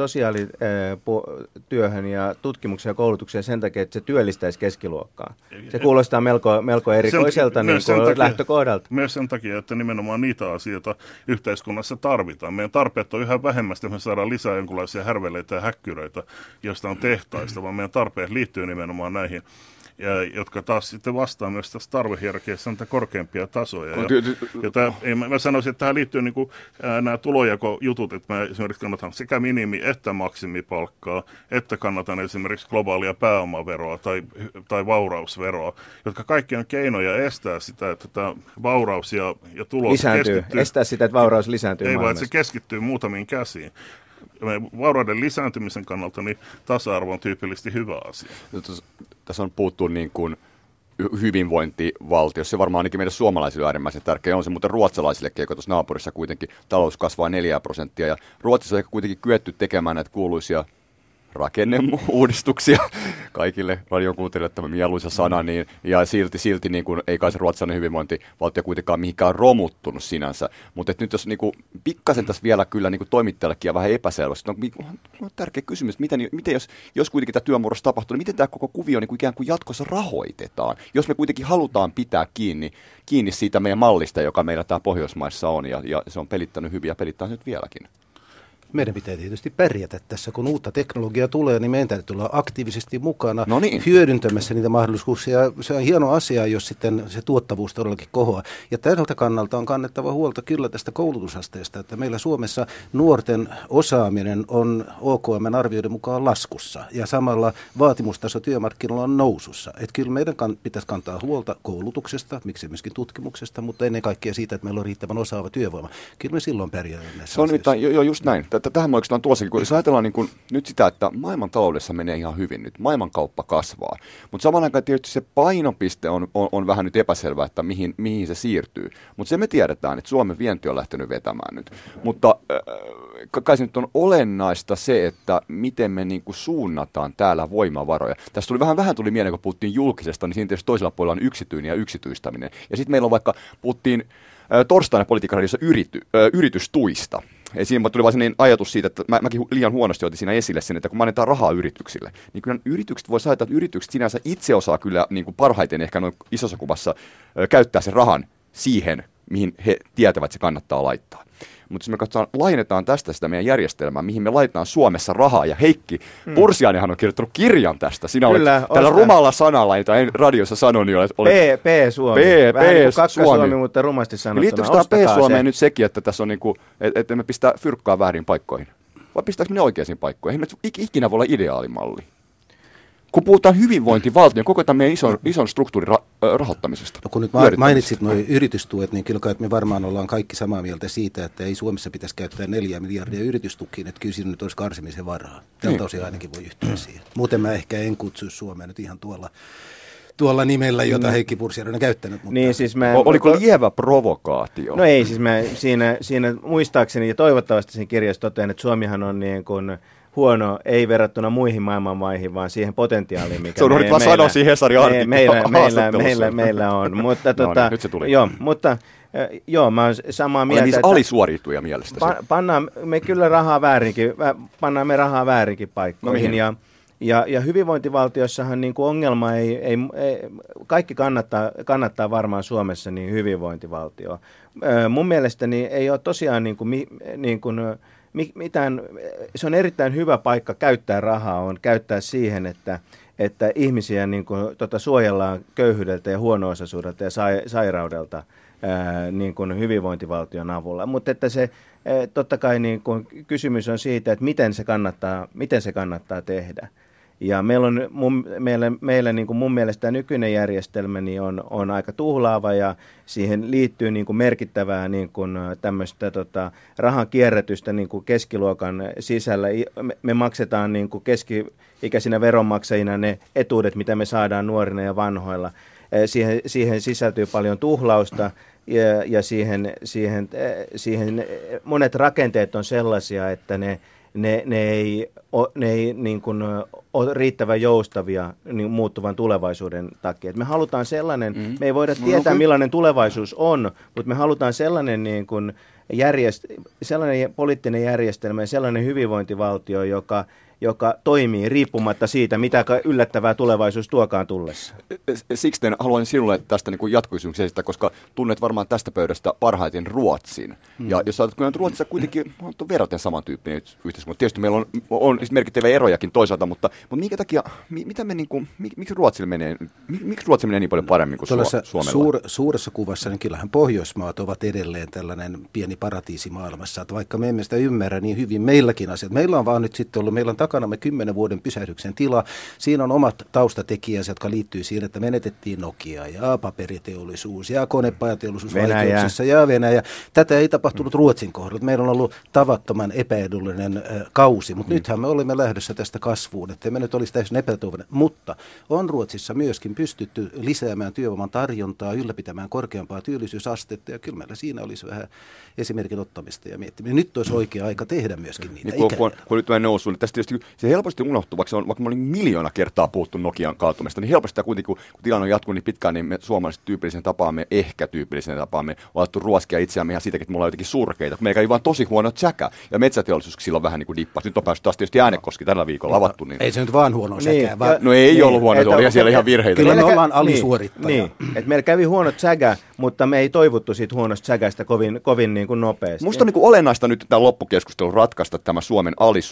sosiaalityöhön ja tutkimukseen ja koulutukseen sen takia, että se työllistäisi keskiluokkaa? Se kuulostaa melko, melko erikoiselta niin kuin lähtökohdalta. Myös sen takia, että nimenomaan niitä asioita yhteiskunnassa tarvitaan. Meidän tarpeet on yhä vähemmän, että me saadaan lisää jonkinlaisia härveleitä ja häkkyröitä, joista on tehtaista, vaan meidän tarpeet liittyy nimenomaan näihin, ja, jotka taas sitten vastaa myös tässä tarvehierarkiassa näitä korkeampia tasoja. Ja, ja tämä, ei, mä sanoisin, että tähän liittyy niin kuin, ää, nämä tulojakojutut, että mä esimerkiksi kannatan sekä minimi- että maksimipalkkaa, että kannatan esimerkiksi globaalia pääomaveroa tai, tai vaurausveroa, jotka kaikki on keinoja estää sitä, että tämä vauraus ja, ja tulos lisääntyy. keskittyy. Estää sitä, että vauraus lisääntyy ei maailmassa. vaan, että se keskittyy muutamiin käsiin. Vaurauden lisääntymisen kannalta niin tasa-arvo on tyypillisesti hyvä asia. Tässä on puhuttu niin kuin hyvinvointivaltiossa. Se varmaan ainakin meidän suomalaisille äärimmäisen tärkeä on se, mutta ruotsalaisillekin, joka tuossa naapurissa kuitenkin talous kasvaa neljä prosenttia. Ja Ruotsissa on ehkä kuitenkin kyetty tekemään näitä kuuluisia rakenneuudistuksia kaikille radiokuuntelijoille tämä mieluisa sana, niin, ja silti, silti niin kuin, ei kai se ruotsalainen hyvinvointivaltio kuitenkaan mihinkään romuttunut sinänsä, mutta nyt jos niin kuin, pikkasen tässä vielä kyllä niin kuin toimittajallekin ja vähän epäselvästi, no, on tärkeä kysymys, miten, miten jos, jos kuitenkin tämä työmurros tapahtuu, niin miten tämä koko kuvio niin kuin ikään kuin jatkossa rahoitetaan, jos me kuitenkin halutaan pitää kiinni, kiinni siitä meidän mallista, joka meillä täällä Pohjoismaissa on, ja, ja se on pelittänyt hyvin ja pelittää nyt vieläkin. Meidän pitää tietysti pärjätä tässä, kun uutta teknologiaa tulee, niin meidän täytyy olla aktiivisesti mukana no niin. hyödyntämässä niitä mahdollisuuksia. Se on hieno asia, jos sitten se tuottavuus todellakin kohoaa. Ja tältä kannalta on kannettava huolta kyllä tästä koulutusasteesta, että meillä Suomessa nuorten osaaminen on O K M:n arvioiden mukaan laskussa ja samalla vaatimustaso työmarkkinoilla on nousussa. Että kyllä meidän kan- pitäisi kantaa huolta koulutuksesta, miksi myöskin tutkimuksesta, mutta ennen kaikkea siitä, että meillä on riittävän osaava työvoima. Kyllä me silloin pärjäämme näissä Se on nimittäin, jo, jo just näin. Tähän oikeastaan tuossakin, kun jos ajatellaan niin kuin nyt sitä, että maailman taloudessa menee ihan hyvin nyt, maailmankauppa kasvaa, mutta samaan aikaan tietysti se painopiste on, on, on vähän nyt epäselvä, että mihin, mihin se siirtyy, mutta se me tiedetään, että Suomen vienti on lähtenyt vetämään nyt, mutta äh, kai se nyt on olennaista se, että miten me niin kuin suunnataan täällä voimavaroja. Tässä tuli vähän, vähän tuli mieleen, kun puhuttiin julkisesta, niin siinä tietysti toisella puolella on yksityinen ja yksityistäminen, ja sitten meillä on vaikka, puhuttiin äh, torstaina Politiikan radiossa yrity, äh, yritystuista. Ja siinä tuli vaan sellainen ajatus siitä, että mä, mäkin liian huonosti otin siinä esille sen, että kun mä annetaan rahaa yrityksille, niin kyllä yritykset voi saada, että yritykset sinänsä itse osaa kyllä niin kuin parhaiten ehkä noin isossa kuvassa ö, käyttää sen rahan siihen, mihin he tietävät, että se kannattaa laittaa. Mutta jos me katsotaan, lainetaan tästä sitä meidän järjestelmää, mihin me laitetaan Suomessa rahaa, ja Heikki hmm. Pursiainenhan on kirjoittanut kirjan tästä. Sinä Kyllä, olet tällä rumalla sanalla, jota en radiossa sano, niin olet... P, P Suomi. P, Vähän P, niin kuin Kakka-Suomi, Suomi, mutta rumasti sanottuna. Liittyykö tämä P-Suomeen nyt sekin, että tässä on niinku, että et me pistää fyrkkaa väärin paikkoihin? Vai pistääkö ne oikeisiin paikkoihin? Eihän me ikinä voi olla ideaalimalli. Kun puhutaan hyvinvointivaltion, koko tämän meidän ison, ison struktuurin ra- rahoittamisesta. No kun nyt mainitsit nuo yritystuet, niin kyllä kai me varmaan ollaan kaikki samaa mieltä siitä, että ei Suomessa pitäisi käyttää neljä miljardia yritystukiin, että kyllä siinä nyt olisi karsimisen varaa. Tältä niin. osin ainakin voi yhtyä siihen. Muuten mä ehkä en kutsuisi Suomea nyt ihan tuolla, tuolla nimellä, jota Heikki Pursiainen on käyttänyt. Mutta... Niin, siis mä... Oliko lievä provokaatio? No ei, siis mä siinä, siinä muistaakseni ja toivottavasti siinä kirjassa totean, että Suomihan on niin kuin... huono, ei verrattuna muihin maailman maihin, vaan siihen potentiaaliin, mikä se on meillä, meillä, siinä Hesarin me, meillä, meillä, meillä, meillä on. Mutta, no, tota, niin, nyt se tuli. Joo, mutta joo, mä oon samaa mieltä. Olen niissä alisuoriutuja mielestäsi. Pa, pannaan me kyllä rahaa väärinkin, pannaan me rahaa väärinkin paikkoihin. No, ja, ja, ja hyvinvointivaltiossahan niin kuin ongelma ei, ei, ei, kaikki kannattaa, kannattaa varmaan Suomessa niin hyvinvointivaltio. Mun mielestäni ei ole tosiaan niin kuin, niin kuin mitään, se on erittäin hyvä paikka käyttää rahaa, on käyttää siihen, että, että ihmisiä niin kuin, tota, suojellaan köyhyydeltä ja huono-osaisuudelta ja sa, sairaudelta ää, niin kuin hyvinvointivaltion avulla. Mutta että se, ää, totta kai niin kuin, kysymys on siitä, että miten se kannattaa, miten se kannattaa tehdä. Ja meillä on, mun, meillä, meillä niin kuin mun mielestä tämä nykyinen järjestelmä niin on, on aika tuhlaava ja siihen liittyy niin kuin merkittävää niin kuin tämmöistä tota, rahan kierrätystä niin kuin keskiluokan sisällä. Me, me maksetaan niin kuin keski-ikäisinä veronmaksajina ne etuudet, mitä me saadaan nuorina ja vanhoilla. Siihen, siihen sisältyy paljon tuhlausta ja, ja siihen, siihen, siihen monet rakenteet on sellaisia, että ne Ne, ne ei, ne ei niin kuin ole riittävän joustavia niin muuttuvan tulevaisuuden takia. Et me halutaan sellainen, mm. me ei voida tietää millainen tulevaisuus on, mutta me halutaan sellainen, niin kuin järjest, sellainen poliittinen järjestelmä ja sellainen hyvinvointivaltio, joka, joka toimii riippumatta siitä, mitä yllättävää tulevaisuus tuokaan tullessa. Siksi haluan sinulle tästä niin jatkokysymyksiä esittää, koska tunnet varmaan tästä pöydästä parhaiten Ruotsin. Hmm. Ja jos ajattelet, että Ruotsissa kuitenkin on verraten samantyyppinen yhteiskunta. Tietysti meillä on, on merkittäviä erojakin toisaalta, mutta, mutta minkä takia, mitä me niin kuin, miksi Ruotsille menee, miksi Ruotsi menee niin paljon paremmin kuin Suomella? Suur, suuressa kuvassa niin kyllähän Pohjoismaat ovat edelleen tällainen pieni paratiisi maailmassa. Että vaikka me emme sitä ymmärrä niin hyvin, meilläkin asiat. Meillä on vaan nyt sitten ollut, meillä on takanamme kymmenen vuoden pysähdyksen tila. Siinä on omat taustatekijänsä, jotka liittyy siihen, että menetettiin Nokia ja paperiteollisuus ja konepajateollisuus vaikeuksissa ja Venäjä. Tätä ei tapahtunut Ruotsin kohdalla. Meillä on ollut tavattoman epäedullinen äh, kausi, mutta mm. nythän me olemme lähdössä tästä kasvuun, että me nyt olisi täysin epätoivoinen. Mutta on Ruotsissa myöskin pystytty lisäämään työvoiman tarjontaa, ylläpitämään korkeampaa työllisyysastetta ja kyllä meillä siinä olisi vähän esimerkin ottamista ja miettimistä. Nyt olisi oikea aika tehdä myöskin niitä. Niin, kun, kun, kun nyt tulee nousuun, niin tästä tietysti se helposti unohtuu, vaikka, se on, vaikka mä olin miljoona kertaa puhuttu Nokian kaatumista, niin helposti kuitenkin, kun, kun tilanne on jatkunut niin pitkään, niin me suomalaiset tyypillisen tapaamme, ehkä tyypillisen tapaamme, on alettu ruoskia itseämme ihan siitäkin, että me ollaan jotenkin surkeita, kun meillä ei vaan tosi huono tsäkä, ja metsäteollisuus silloin vähän niin kuin dippasi. Nyt on päässyt taas tietysti Äänekoski tällä viikolla avattu. Niin... Ei se nyt vaan huono säkä. Niin, vaan... No ei niin, ollut huono, se oli ihan siellä ihan virheitä. Kyllä me ollaan alisuorittaja. Niin, niin. Että meillä kävi huono säkä, mutta me ei toivottu siitä huonosta säkästä kovin, kovin niin kuin nopeasti. Musta on niin kuin olennaista nyt tämän loppukeskustelun ratkaista tämä Suomen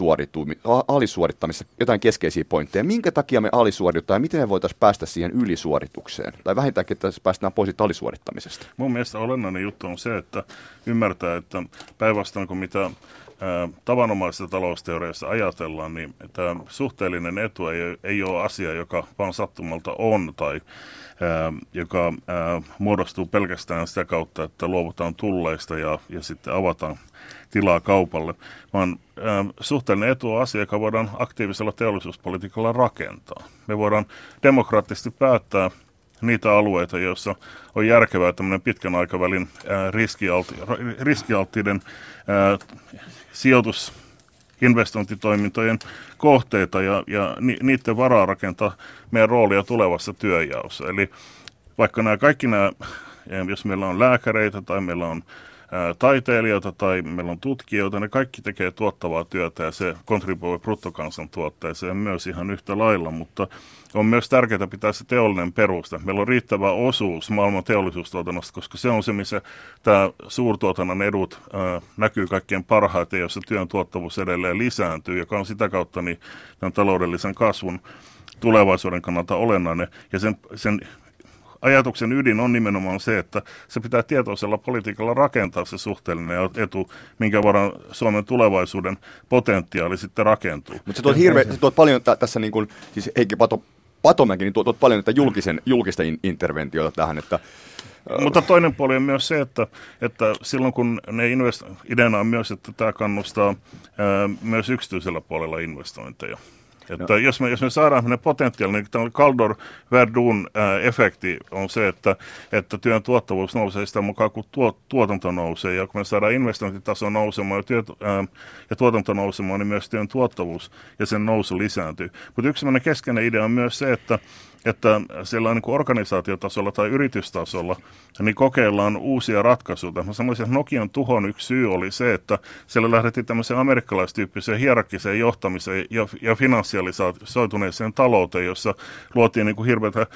alisuorittamisessa jotain keskeisiä pointteja. Minkä takia me alisuoritetaan ja miten me voitaisiin päästä siihen ylisuoritukseen? Tai vähintäänkin, että päästään pois alisuorittamisesta. Mun mielestä olennainen juttu on se, että ymmärtää, että päinvastoin kuin mitä ää, tavanomaisessa talousteoriassa ajatellaan, niin tämä suhteellinen etu ei, ei ole asia, joka vaan sattumalta on tai ää, joka ää, muodostuu pelkästään sitä kautta, että luovutaan tulleista ja, ja sitten avataan tilaa kaupalle, vaan ä, suhteellinen etu on asia, joka voidaan aktiivisella teollisuuspolitiikalla rakentaa. Me voidaan demokraattisesti päättää niitä alueita, joissa on järkevää tämmöinen pitkän aikavälin ä, riskialti, riskialttiiden ä, sijoitus investointitoimintojen kohteita ja, ja ni, niiden varaa rakentaa meidän roolia tulevassa työnjaossa. Eli vaikka nämä kaikki nämä, jos meillä on lääkäreitä tai meillä on taiteilijoita tai meillä on tutkijoita, ne kaikki tekee tuottavaa työtä ja se kontribuoi bruttokansantuotteeseen myös ihan yhtä lailla, mutta on myös tärkeää pitää se teollinen perusta. Meillä on riittävä osuus maailman teollisuustuotannosta, koska se on se, missä tämä suurtuotannon edut ää, näkyy kaikkein parhaiten, jossa työn tuottavuus edelleen lisääntyy, joka on sitä kautta niin, tämän taloudellisen kasvun tulevaisuuden kannalta olennainen ja sen, sen ajatuksen ydin on nimenomaan se, että se pitää tietoisella politiikalla rakentaa se suhteellinen etu, minkä varaan Suomen tulevaisuuden potentiaali sitten rakentuu. Mutta se tuot, hirve, se tuot paljon t- tässä, niin kuin, siis Heikki Pato, Patomäki, niin tuot, tuot paljon että julkisen, julkista in, interventiota tähän, että mutta toinen puoli on myös se, että, että silloin kun ne invest- ideana on myös, että tämä kannustaa ää, myös yksityisellä puolella investointeja. Että no. jos, me, jos me saadaan sellainen potentiaali, niin tämä Kaldor-Verdun-efekti on se, että, että työn tuottavuus nousee sitä mukaan, kun tuo, tuotanto nousee. Ja kun me saadaan investointitaso nousemaan ja, työ, ää, ja tuotanto nousemaan, niin myös työn tuottavuus ja sen nousu lisääntyy. Mutta yksi sellainen keskeinen idea on myös se, että että siellä niin kuin organisaatiotasolla tai yritystasolla niin kokeillaan uusia ratkaisuja. Mä sanoisin, että Nokian tuhon yksi syy oli se, että siellä lähdettiin tämmöiseen amerikkalaistyyppiseen hierarkkiseen johtamiseen ja, ja finanssialisoituneeseen talouteen, jossa luotiin niin kuin hirveätä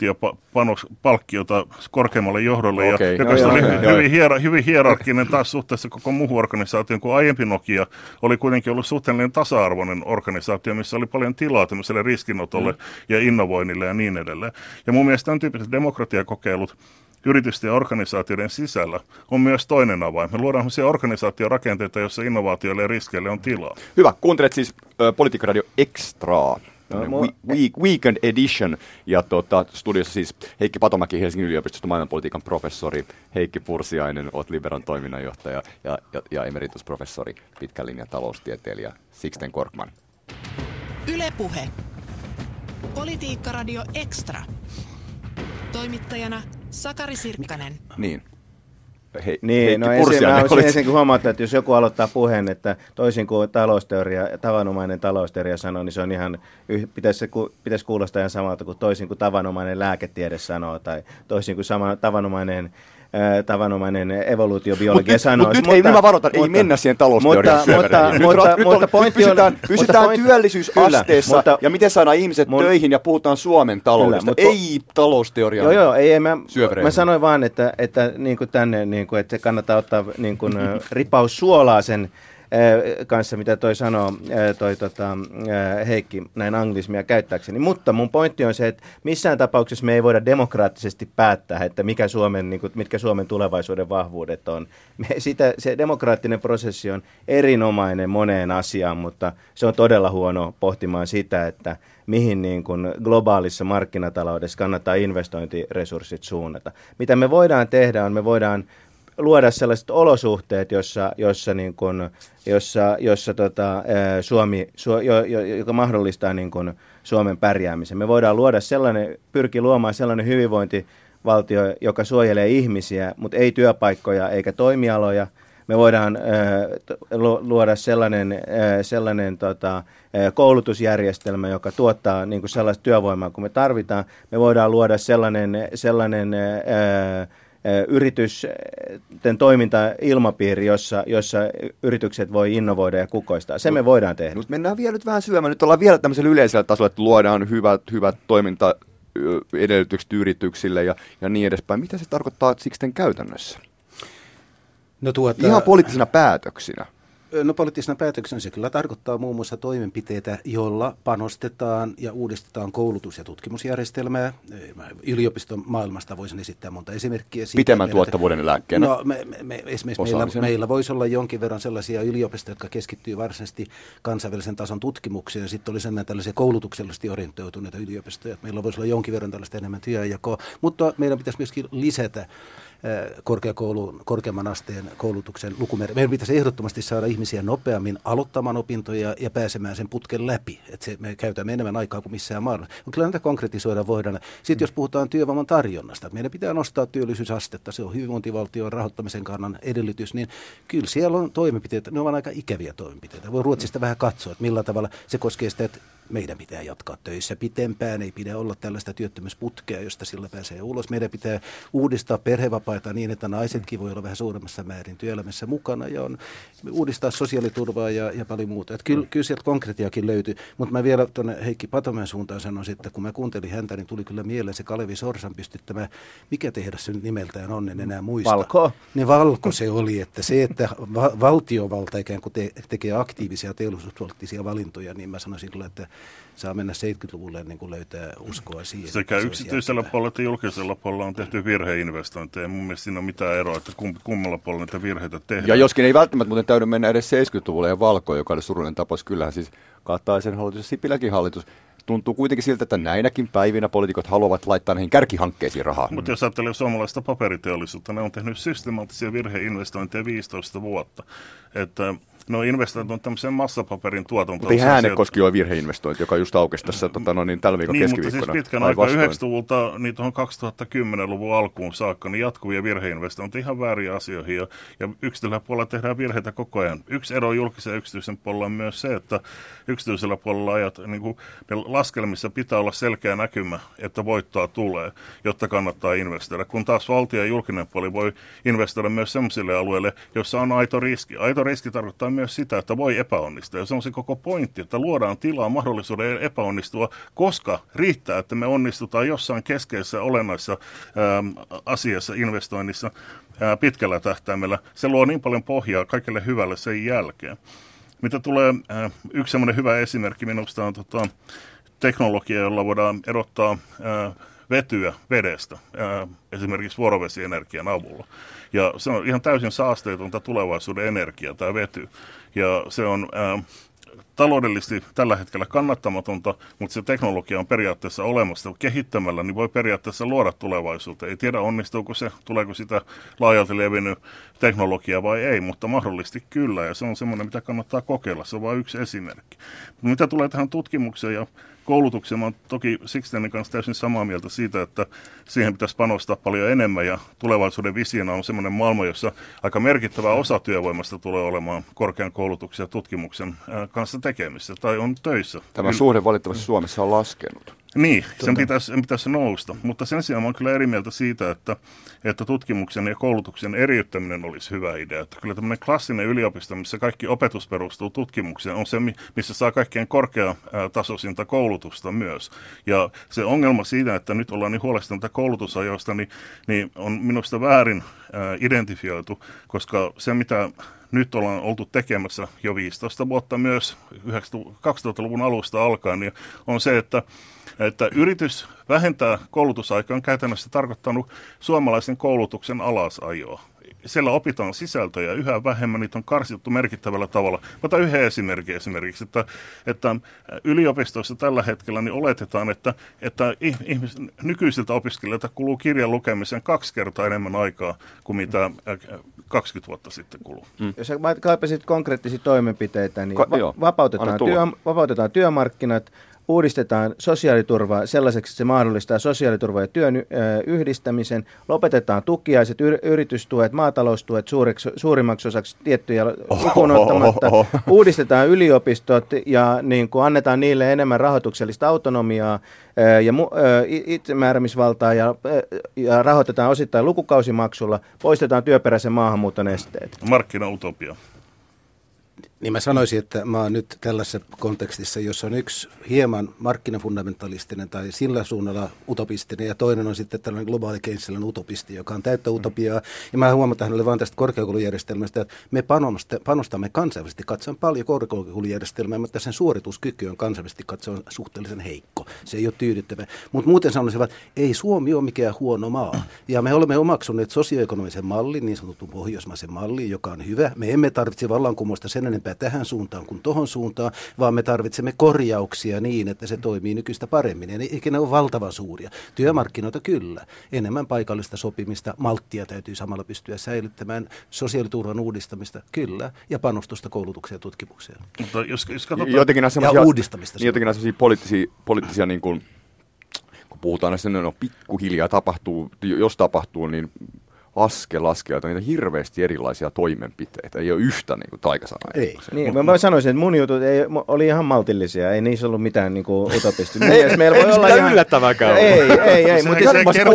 optiopalkkiota korkeammalle johdolle, okay. ja, joka no, oli joo, hyvin, hiera, hyvin hierarkkinen taas suhteessa koko muuhun organisaatioon, kun aiempi Nokia oli kuitenkin ollut suhteellinen tasa-arvoinen organisaatio, missä oli paljon tilaa tämmöiselle riskinotolle mm. ja innovoinnille ja niin edelleen. Ja mun mielestä tämän tyyppiset demokratiakokeilut yritysten ja organisaatioiden sisällä on myös toinen avain. Me luodaan sellaisia organisaatiorakenteita, joissa innovaatioille ja riskeille on tilaa. Hyvä. Kuuntelet siis äh, Politiikka Radio Extraa. no, week, weekend edition. Ja tota, studiossa siis Heikki Patomäki, Helsingin yliopistosta maailmanpolitiikan professori, Heikki Pursiainen, olet Liberan toiminnanjohtaja ja, ja, ja emeritusprofessori, pitkän linjan taloustieteilijä Sixten Korkman. Yle Puhe. Politiikkaradio Extra. Toimittajana Sakari Sirkkanen. Niin. Hei, niin, no ensin, mä olisin ensin huomauttaa, että jos joku aloittaa puheen, että toisin kuin talousteoria, tavanomainen talousteoria sanoo, niin se on ihan, pitäisi, pitäisi kuulostaa ihan samalta kuin toisin kuin tavanomainen lääketiede sanoo, tai toisin kuin sama, tavanomainen tavanomainen evoluutiobiologia mut sanoo. Nyt, mut nyt ei, mä varoitan, ei mennä siihen talousteoriaan syövereihin. Mutta, mutta, mutta pointti on... Pysytään, pysytään point, työllisyysasteessa kyllä, ja miten saadaan ihmiset mut, töihin ja puhutaan Suomen taloudesta. Kyllä, mutta, ei talousteoriaan joo, joo, ei, mä, syövereihin. Mä sanoin vaan, että, että, niin kuin tänne, niin kuin, että kannattaa ottaa niin kuin, ripaus suolaa sen kanssa, mitä toi sanoo toi, tota, Heikki näin anglismia käyttääkseni. Mutta mun pointti on se, että missään tapauksessa me ei voida demokraattisesti päättää, että mikä Suomen, niin kuin, mitkä Suomen tulevaisuuden vahvuudet on. Me, sitä, se demokraattinen prosessi on erinomainen moneen asiaan, mutta se on todella huono pohtimaan sitä, että mihin niin kuin globaalissa markkinataloudessa kannattaa investointiresurssit suunnata. Mitä me voidaan tehdä on, me voidaan luoda sellaiset olosuhteet, jossa, jossa, niin kuin, jossa, jossa tota, Suomi, su, jo, jo, joka mahdollistaa niin kuin Suomen pärjäämisen. Me voidaan luoda sellainen, pyrki luomaan sellainen hyvinvointivaltio, joka suojelee ihmisiä, mutta ei työpaikkoja eikä toimialoja. Me voidaan äh, luoda sellainen, äh, sellainen tota, äh, koulutusjärjestelmä, joka tuottaa niin kuin sellaista työvoimaa, kun me tarvitaan. Me voidaan luoda sellainen, sellainen äh, yritysten toimintailmapiiri, jossa, jossa yritykset voi innovoida ja kukoistaa. Se me voidaan tehdä. Nyt mennään vielä nyt vähän syömään. Nyt ollaan vielä tämmöisellä yleisellä tasolla, että luodaan hyvät, hyvät toimintaedellytykset yrityksille ja, ja niin edespäin. Mitä se tarkoittaa Sixten käytännössä? No tuota, ihan poliittisina päätöksinä. No poliittisena päätöksenä se kyllä tarkoittaa muun muassa toimenpiteitä, joilla panostetaan ja uudistetaan koulutus- ja tutkimusjärjestelmää. Yliopiston maailmasta voisin esittää monta esimerkkiä. Siitä, pitemmän tuottavuuden lääkkeenä. No me, me, me, esimerkiksi meillä, meillä voisi olla jonkin verran sellaisia yliopistoja, jotka keskittyy varsinaisesti kansainvälisen tason tutkimukseen, ja sitten olisi enää tällaisia koulutuksellisesti orientoituneita yliopistoja. Meillä voisi olla jonkin verran tällaista enemmän työnjakoa, mutta meidän pitäisi myöskin lisätä korkeakoulun, korkeamman asteen koulutuksen lukumäärä. Meidän pitäisi ehdottomasti saada ihmisiä nopeammin aloittamaan opintoja ja pääsemään sen putken läpi. Että se, me käytämme enemmän aikaa kuin missään maailman. Mutta kyllä näitä konkretisoida voidaan. Sitten jos puhutaan työvoiman tarjonnasta, meidän pitää nostaa työllisyysastetta, se on hyvinvointivaltion rahoittamisen kannan edellytys, niin kyllä siellä on toimenpiteitä, ne ovat aika ikäviä toimenpiteitä. Voi Ruotsista vähän katsoa, että millä tavalla se koskee sitä, että meidän pitää jatkaa töissä pitempään, ei pidä olla tällaista työttömyysputkea, josta sillä pääsee ulos. Meidän pitää uudistaa perhevapaita niin, että naisetkin voi olla vähän suuremmassa määrin työelämässä mukana ja on, uudistaa sosiaaliturvaa ja, ja paljon muuta. Että kyllä, kyllä sieltä konkretiakin löytyy, mutta mä vielä tuonne Heikki Patomäen suuntaan sanoisin, että kun mä kuuntelin häntä, niin tuli kyllä mieleen se Kalevi Sorsan pystyttämä, mikä tehdas se nimeltään on, en enää muista. Valko. Niin Valko se oli, että se, että va- valtiovalta ikään kuin te- tekee aktiivisia teollisuuspoliittisia valintoja, niin mä sanoisin kyllä, että saa mennä seitsemänkymmentäluvulle niin kuin löytää uskoa siihen. Sekä yksityisellä puolella että julkisella puolella on tehty virheinvestointeja. Mun mielestä siinä on mitään eroa, että kummalla puolella näitä virheitä tehdään. Ja joskin ei välttämättä muuten täydy mennä edes seitsemänkymmentäluvulle ja Valkoon, joka oli surullinen tapaus. Kyllähän siis Kataisen hallitus ja Sipiläkin hallitus. Tuntuu kuitenkin siltä, että näinäkin päivinä poliitikot haluavat laittaa näihin kärkihankkeisiin rahaa. Mutta jos ajattelee suomalaista paperiteollisuutta, ne on tehnyt systemaattisia virheinvestointeja viisitoista vuotta. Että ne on investoinut tämmöiseen massapaperin tuotantoon. Mutta ei Äänekoski ole virheinvestointi, joka just aukesi tässä tota, no niin, tällä viikon niin, keskiviikkona. Mutta siis pitkän aikaa yhdeksänkymmentäluvulta niin tuohon kaksituhattakymmenen-luvun alkuun saakka niin jatkuvia virheinvestointeja ihan väärin asioihin. Ja, ja yksityisellä puolella tehdään virheitä koko ajan. Yksi ero julkisen ja yksityisen puolella on myös se, että yksityisellä puolella ajat, niin kuin laskelmissa pitää olla selkeä näkymä, että voittoa tulee, jotta kannattaa investoida. Kun taas valtio ja julkinen puoli voi investoida myös sellaisille alueille, jossa on aito riski. Aito riski tarkoittaa myös sitä, että voi epäonnistua. Ja se on se koko pointti, että luodaan tilaa mahdollisuuden epäonnistua, koska riittää, että me onnistutaan jossain keskeisessä olennaisessa ää, asiassa, investoinnissa ää, pitkällä tähtäimellä. Se luo niin paljon pohjaa kaikelle hyvälle sen jälkeen. Mitä tulee, ää, yksi semmoinen hyvä esimerkki minusta on tota, teknologia, jolla voidaan erottaa ää, vetyä vedestä, ää, esimerkiksi vuorovesienergian avulla. Ja se on ihan täysin saasteetonta tulevaisuuden energiaa, tämä vety. Ja se on ää, taloudellisesti tällä hetkellä kannattamatonta, mutta se teknologia on periaatteessa olemassa. Kehittämällä niin voi periaatteessa luoda tulevaisuutta. Ei tiedä onnistuuko se, tuleeko sitä laajalti levinnyt teknologia vai ei, mutta mahdollisesti kyllä. Ja se on semmoinen, mitä kannattaa kokeilla. Se on vain yksi esimerkki. Mitä tulee tähän tutkimukseen ja koulutukseen, mä oon toki Sixtenin kanssa täysin samaa mieltä siitä, että siihen pitäisi panostaa paljon enemmän ja tulevaisuuden visiona on semmoinen maailma, jossa aika merkittävä osa työvoimasta tulee olemaan korkean koulutuksen ja tutkimuksen kanssa tekemissä tai on töissä. Tämä suhde valitettavasti Suomessa on laskenut. Niin, sen pitäisi, sen pitäisi nousta, mutta sen sijaan mä oon kyllä eri mieltä siitä, että, että tutkimuksen ja koulutuksen eriyttäminen olisi hyvä idea. Että kyllä tämmöinen klassinen yliopisto, missä kaikki opetus perustuu tutkimukseen, on se, missä saa kaikkein korkeatasoisinta koulutusta myös. Ja se ongelma siinä, että nyt ollaan niin huolestuneita koulutusajoista, niin, niin on minusta väärin ää, identifioitu, koska se mitä nyt ollaan oltu tekemässä jo viisitoista vuotta myös kaksituhattaluvun alusta alkaen, niin on se, että että yritys vähentää koulutusaikaa on käytännössä tarkoittanut suomalaisen koulutuksen alasajoa. Siellä opitaan sisältöjä yhä vähemmän, niitä on karsittu merkittävällä tavalla. Otan yhden esimerkin esimerkiksi, että, että yliopistoissa tällä hetkellä niin oletetaan, että, että ihmis, nykyisiltä opiskelijoilta kuluu kirjan lukemiseen kaksi kertaa enemmän aikaa kuin mitä kaksikymmentä vuotta sitten kuluu. Mm. Jos kaipasit konkreettisia toimenpiteitä, niin va- vapautetaan, työ, vapautetaan työmarkkinat, uudistetaan sosiaaliturvaa sellaiseksi, että se mahdollistaa sosiaaliturva- ja työn ö, yhdistämisen. Lopetetaan tukiaiset, yr- yritystuet, maataloustuet suureksi, suurimmaksi osaksi tiettyjä lukuun ottamatta. Uudistetaan yliopistot ja niin kuin annetaan niille enemmän rahoituksellista autonomiaa ö, ja mu- ö, itsemääräämisvaltaa ja, ö, ja rahoitetaan osittain lukukausimaksulla. Poistetaan työperäisen maahanmuuton esteet. Markkinautopia. Niin mä sanoisin, että mä oon nyt tällaisessa kontekstissa, jossa on yksi hieman markkinafundamentalistinen tai sillä suunnalla utopistinen ja toinen on sitten tällainen globaali keynesiläinen utopisti, joka on täyttä utopiaa. Ja mä huomataan hänelle vaan tästä korkeakoulujärjestelmästä, että me panostamme kansainvälisesti katsoen paljon korkeakoulujärjestelmää, mutta sen suorituskyky on kansainvälisesti katsoen suhteellisen heikko. Se ei ole tyydyttävä. Mutta muuten sanoisin, että ei Suomi ole mikään huono maa. Ja me olemme omaksuneet sosioekonomisen mallin, niin sanotun pohjoismaisen mallin, joka on hyvä. Me emme tarvitse vallankumousta sen enempää tähän suuntaan kuin tohon suuntaan, vaan me tarvitsemme korjauksia niin, että se toimii nykyistä paremmin. Eikä ne ole valtavan suuria. Työmarkkinoita kyllä. Enemmän paikallista sopimista, malttia täytyy samalla pystyä säilyttämään, sosiaaliturvan uudistamista kyllä, ja panostusta koulutukseen ja tutkimukseen. Mutta jos, jos katsotaan... Jotenkin ja uudistamista. Niin, jotenkin näitä poliittisia, poliittisia niin kuin, kun puhutaan näistä, no pikkuhiljaa tapahtuu, jos tapahtuu, niin askel askelta, niitä hirveästi erilaisia toimenpiteitä. Ei ole yhtä niin kuin taikasanaa. Ei. Niin, mä, mä sanoisin, että mun jutut ei, oli ihan maltillisia. Ei niissä ollut mitään niin kuin utopista. ei meillä voi olla ihan yllättävääkään. Ei, ei, ei. Mutta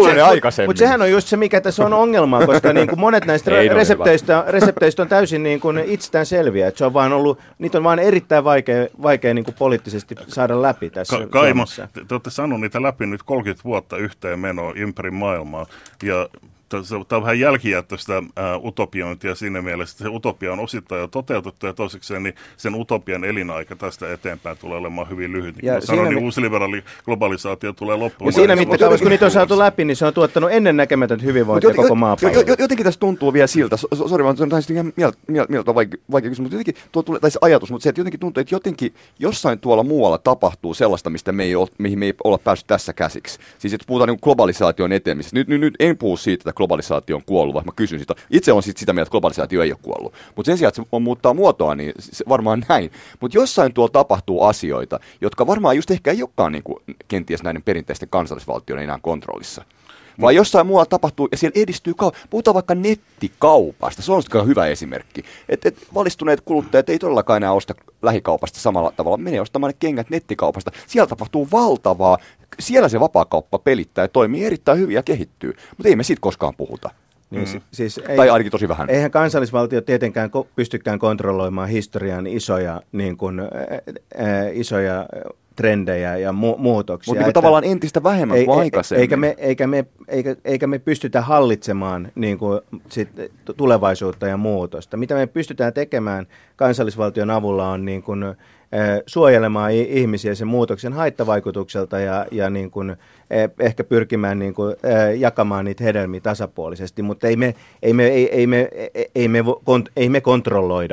se, mut sehän on just se, mikä tässä on ongelma, koska niin kuin monet näistä resepteistä, resepteistä on täysin niin kuin itsestään selviä. Että se on vaan ollut, niitä on vaan erittäin vaikea, vaikea niin kuin poliittisesti saada läpi tässä Ka- Kaima, te, te olette sanoneet niitä läpi nyt kolmekymmentä vuotta yhteen menoa ympäri maailmaa. Ja tämä on vähän jälkijättöistä ää, utopiointia siinä mielessä, että se utopia on osittain jo toteutettu ja toisekseen niin sen utopian elinaika tästä eteenpäin tulee olemaan hyvin lyhyt. Niin kuin sanoin, niin me... uusiliberaali globalisaatio tulee loppuun. Ja siinä mittakaavassa, kun niitä on saatu läpi, niin se on tuottanut ennennäkemätöntä hyvinvointia jot, koko maapallolla. Jotenkin tässä tuntuu vielä siltä, sori, vaan se on ihan mieltä vaikea, vaikea kysymys, mutta jotenkin tuo tulee, tai se ajatus, mutta se, että jotenkin tuntuu, että jotenkin jossain tuolla muualla tapahtuu sellaista, mistä me ei ole, mihin me ei olla päässyt tässä käsiksi. Siis että puhutaan niin globalisaation etenemisestä. Nyt, nyt, nyt en puhu siitä, että globalisaatio on kuollut, vaikka mä kysyn sitä. Itse on sit sitä mieltä, että globalisaatio ei ole kuollut. Mutta sen sijaan, että se on muuttaa muotoa, niin se varmaan näin. Mutta jossain tuolla tapahtuu asioita, jotka varmaan just ehkä ei olekaan niin kuin, kenties näiden perinteisten kansallisvaltioiden enää kontrollissa. Vaan jossain muualla tapahtuu, ja siellä edistyy kaupan. Puhutaan vaikka nettikaupasta, se on hyvä esimerkki. Että et valistuneet kuluttajat ei todellakaan enää osta lähikaupasta samalla tavalla. Menee ostamaan ne kengät nettikaupasta. Siellä tapahtuu valtavaa, siellä se vapaakauppa pelittää ja toimii erittäin hyvin ja kehittyy. Mutta ei me siitä koskaan puhuta. Niin, mm. siis ei, tai ainakin tosi vähän. Eihän kansallisvaltio tietenkään ko- pystykään kontrolloimaan historian isoja, niin kuin, ä, ä, isoja trendejä ja mu- muutoksia. Mutta niin tavallaan entistä vähemmän ei, kuin aikaisemmin. Eikä me, eikä, me, eikä, eikä me pystytä hallitsemaan niin kuin, sit, tulevaisuutta ja muutosta. Mitä me pystytään tekemään kansallisvaltion avulla on niin kuin, äh, suojelemaan ihmisiä sen muutoksen haittavaikutukselta ja, ja niin kuin, äh, ehkä pyrkimään niin kuin, äh, jakamaan niitä hedelmiä tasapuolisesti, mutta ei me, ei me, ei, ei me, ei me, kont, ei me kontrolloida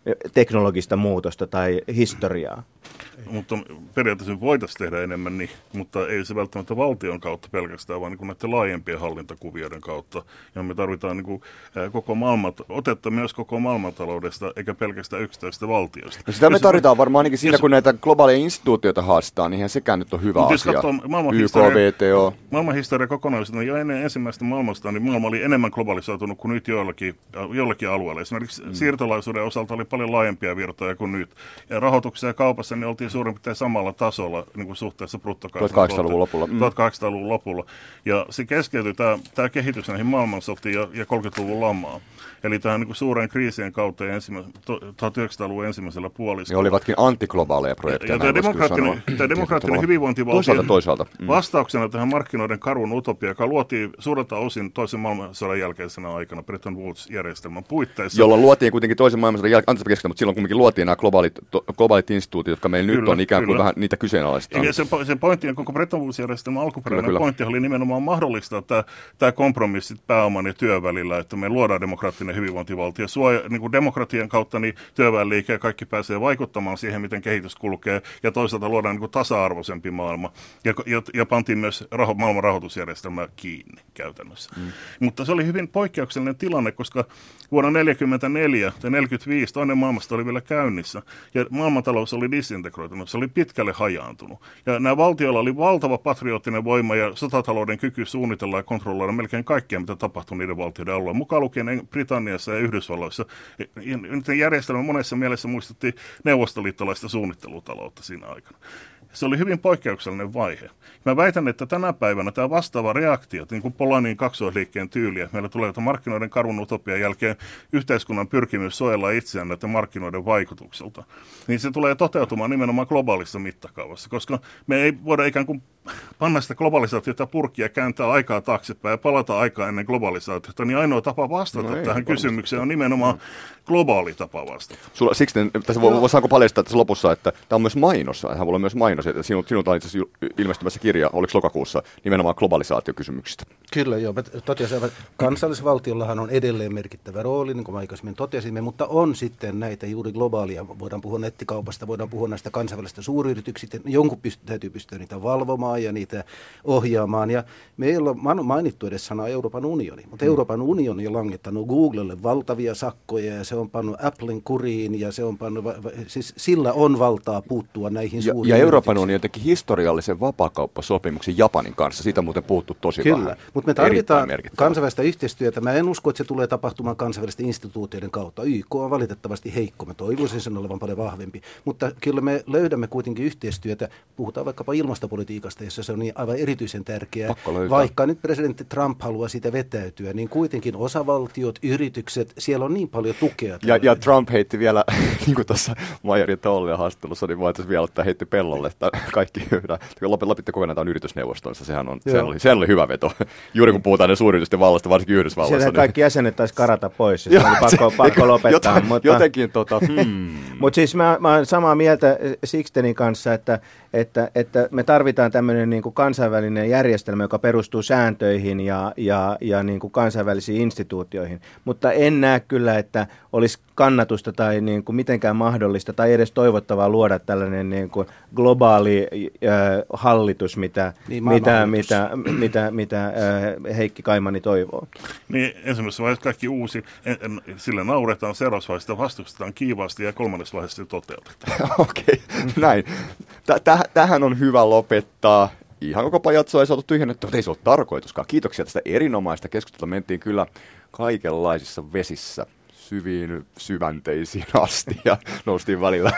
teknologista muutosta tai historiaa. Mutta periaatteessa voitaisiin tehdä enemmän niin, mutta ei se välttämättä valtion kautta pelkästään, vaan niin kuin näiden laajempien hallintakuvioiden kautta. Ja me tarvitaan niin kuin koko maailman, otetta myös koko maailmantaloudesta, eikä pelkästään yksittäisestä valtiosta. No sitä me jos, tarvitaan varmaan ainakin siinä, jos, kun näitä globaaleja instituutioita haastaa, niin eihän sekään nyt on hyvä asia. Y K, V T O. Maailmanhistoria kokonaisuutena jo ennen ensimmäistä maailmasta, niin maailma oli enemmän globalisoitunut kuin nyt joillakin, joillakin alueilla. Esimerkiksi mm. siirtolaisuuden osalta oli paljon laajempia virtoja kuin nyt. Ja rahoituksessa ja kaupassa niin oltiin suurin piirtein samalla tasolla niin kuin suhteessa bruttokansantuotteeseen. tuhatkahdeksansataaluvun lopulla. Mm. tuhatkahdeksansataaluvun lopulla. Ja se keskeytyi tämä, tämä kehitys näihin maailmansotiin ja, ja kolmekymmentäluvun lamaan. Eli tähän niin kuin suuren kriisien kautta ja tuhatyhdeksänsataaluvun ensimmäisellä puoliskolla. Ne olivatkin antiglobaaleja projekteja. Ja tämä demokraattinen, tämä demokraattinen hyvinvointivaltio toisaalta, toisaalta. Mm. vastauksena tähän markkinoiden karun utopia, joka luotiin suurelta osin toisen maailmansodan jälkeisenä aikana Bretton Woods-järjestelmän puitteissa. Jolloin luotiin kuitenkin toisen maailmansodan jälkeen, anteeksi kesken, mutta silloin kuitenkin luotiin nämä globaalit, to, globaalit instituutiot, jotka meillä kyllä, nyt on ikään kuin kyllä. vähän niitä kyseenalaistaan. Ja se, se pointti, koko Bretton Woods-järjestelmän alkuperäinen kyllä, kyllä. pointti oli nimenomaan mahdollistaa tämä, tämä kompromissit pääoman ja työn välillä, että me luodaan demokraattinen hyvinvointivaltio. Suoja, niin kuin demokratian kautta niin työväenliike ja kaikki pääsee vaikuttamaan siihen, miten kehitys kulkee, ja toisaalta luodaan niin kuin tasa-arvoisempi maailma. Ja, ja, ja pantiin myös raho, maailman rahoitusjärjestelmää kiinni käytännössä. Mm. Mutta se oli hyvin poikkeuksellinen tilanne, koska vuonna tuhatyhdeksänsataaneljäkymmentäneljä tai tuhatyhdeksänsataaneljäkymmentäviisi toinen maailmasta oli vielä käynnissä, ja maailmantalous oli disintegroitunut, se oli pitkälle hajaantunut. Ja nämä valtioilla oli valtava patriottinen voima ja sotatalouden kyky suunnitella ja kontrolloida melkein kaikkea, mitä tapahtui niiden valtioiden alueella, mukaan lukien Britanniassa ja Yhdysvalloissa. Niiden järjestelmä monessa mielessä muistutti neuvostoliittolaista suunnittelutaloutta siinä aikana. Se oli hyvin poikkeuksellinen vaihe. Mä väitän, että tänä päivänä tämä vastaava reaktio, niin kuin Polanin kaksoisliikkeen tyyliä, meillä tulee markkinoiden karun utopian jälkeen yhteiskunnan pyrkimys suojella itseään näiden markkinoiden vaikutukselta, niin se tulee toteutumaan nimenomaan globaalissa mittakaavassa, koska me ei voida ikään kuin panna sitä globalisaatiota purkia ja kääntää aikaa taaksepäin ja palata aikaa ennen globalisaatiota, niin ainoa tapa vastata no ei, tähän kysymykseen on nimenomaan no. globaali tapa vastata. Sulla, siksi tässä no. saanko paljastaa tässä lopussa, että tämä on myös mainos, hän voi olla myös mainos, että sinut, sinulta on itse asiassa ilmestymässä kirja, oliko lokakuussa, nimenomaan globalisaatiokysymyksistä. Kyllä joo, me totesimme, että kansallisvaltiollahan on edelleen merkittävä rooli, niin kuin me aikaisemmin totesimme, mutta on sitten näitä juuri globaalia, voidaan puhua nettikaupasta, voidaan puhua näistä kansainvälisistä suuryrityksistä, jonkun pyst- täytyy pystyä niitä valvomaan ja niitä ohjaamaan, ja meillä on mainittu edes sana Euroopan unioni, mutta mm. Euroopan unioni on langettanut Googlelle valtavia sakkoja, ja se on pannut Applen kuriin, ja se on pannut, siis sillä on valtaa puuttua näihin ja, suuriin ja Euroopan unioni teki historiallisen vapaakauppasopimuksen Japanin kanssa, siitä on muuten puhuttu tosi Kyllä, vähän. Mutta me tarvitaan kansainvälistä yhteistyötä. Mä en usko, että se tulee tapahtumaan kansainvälisten instituutioiden kautta. Y K on valitettavasti heikko. Mä toivoisin sen olevan paljon vahvempi. Mutta kyllä me löydämme kuitenkin yhteistyötä. Puhutaan vaikkapa ilmastopolitiikasta, jossa se on niin aivan erityisen tärkeää. Vaikka nyt presidentti Trump haluaa siitä vetäytyä, niin kuitenkin osavaltiot, yritykset, siellä on niin paljon tukea. Ja, ja Trump heitti vielä, niin kuin tuossa Maijarin Tollia haastattelussa, niin voitaisiin vielä ottaa heitti pellolle, että kaikki yhdä. Lopitte kokonaan tämän yritysneuvostoissa. Sehän on, sehän oli, sehän oli hyvä veto. Juuri kun puhutaan ne suuryritysten vallasta, varsinkin Yhdysvalloissa. Siellähän niin kaikki jäsenet taisi karata pois, ja se oli pakko, pakko lopettaa. Joten, mutta jotenkin tota... Hmm. Mutta siis mä, mä olen samaa mieltä Sixtenin kanssa, että, että, että me tarvitaan tämmöinen niin kuin kansainvälinen järjestelmä, joka perustuu sääntöihin ja, ja, ja niin kuin kansainvälisiin instituutioihin. Mutta en näe kyllä, että olisi kannatusta tai niin kuin mitenkään mahdollista tai edes toivottavaa luoda tällainen niin kuin globaali äh, hallitus, mitä, niin, mitä, mitä, mitä, mitä äh, Heikki Kaimani toivoo. Niin, ensimmäisessä vaiheessa kaikki uusi, en, en, sillä nauretaan, seuraavassa vaiheessa vastustetaan kiivaasti ja kolmannessa vaiheessa toteutetaan. Okei, okay, näin. Täh- tähän on hyvä lopettaa. Ihan koko pajatsoa ei saatu tyhjennettyä, mutta ei se ole tarkoituskaan. Kiitoksia tästä erinomaista keskustelua. Mentiin kyllä kaikenlaisissa vesissä syviin syvänteisiin asti ja noustiin välillä,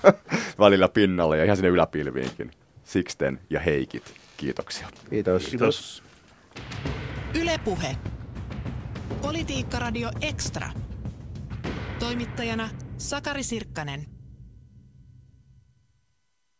välillä pinnalle ja ihan sinne yläpilviinkin. Sixten ja Heikit, kiitoksia. Kiitos. Kiitos. Yle Puhe. Politiikkaradio Extra. Toimittajana Sakari Sirkkanen.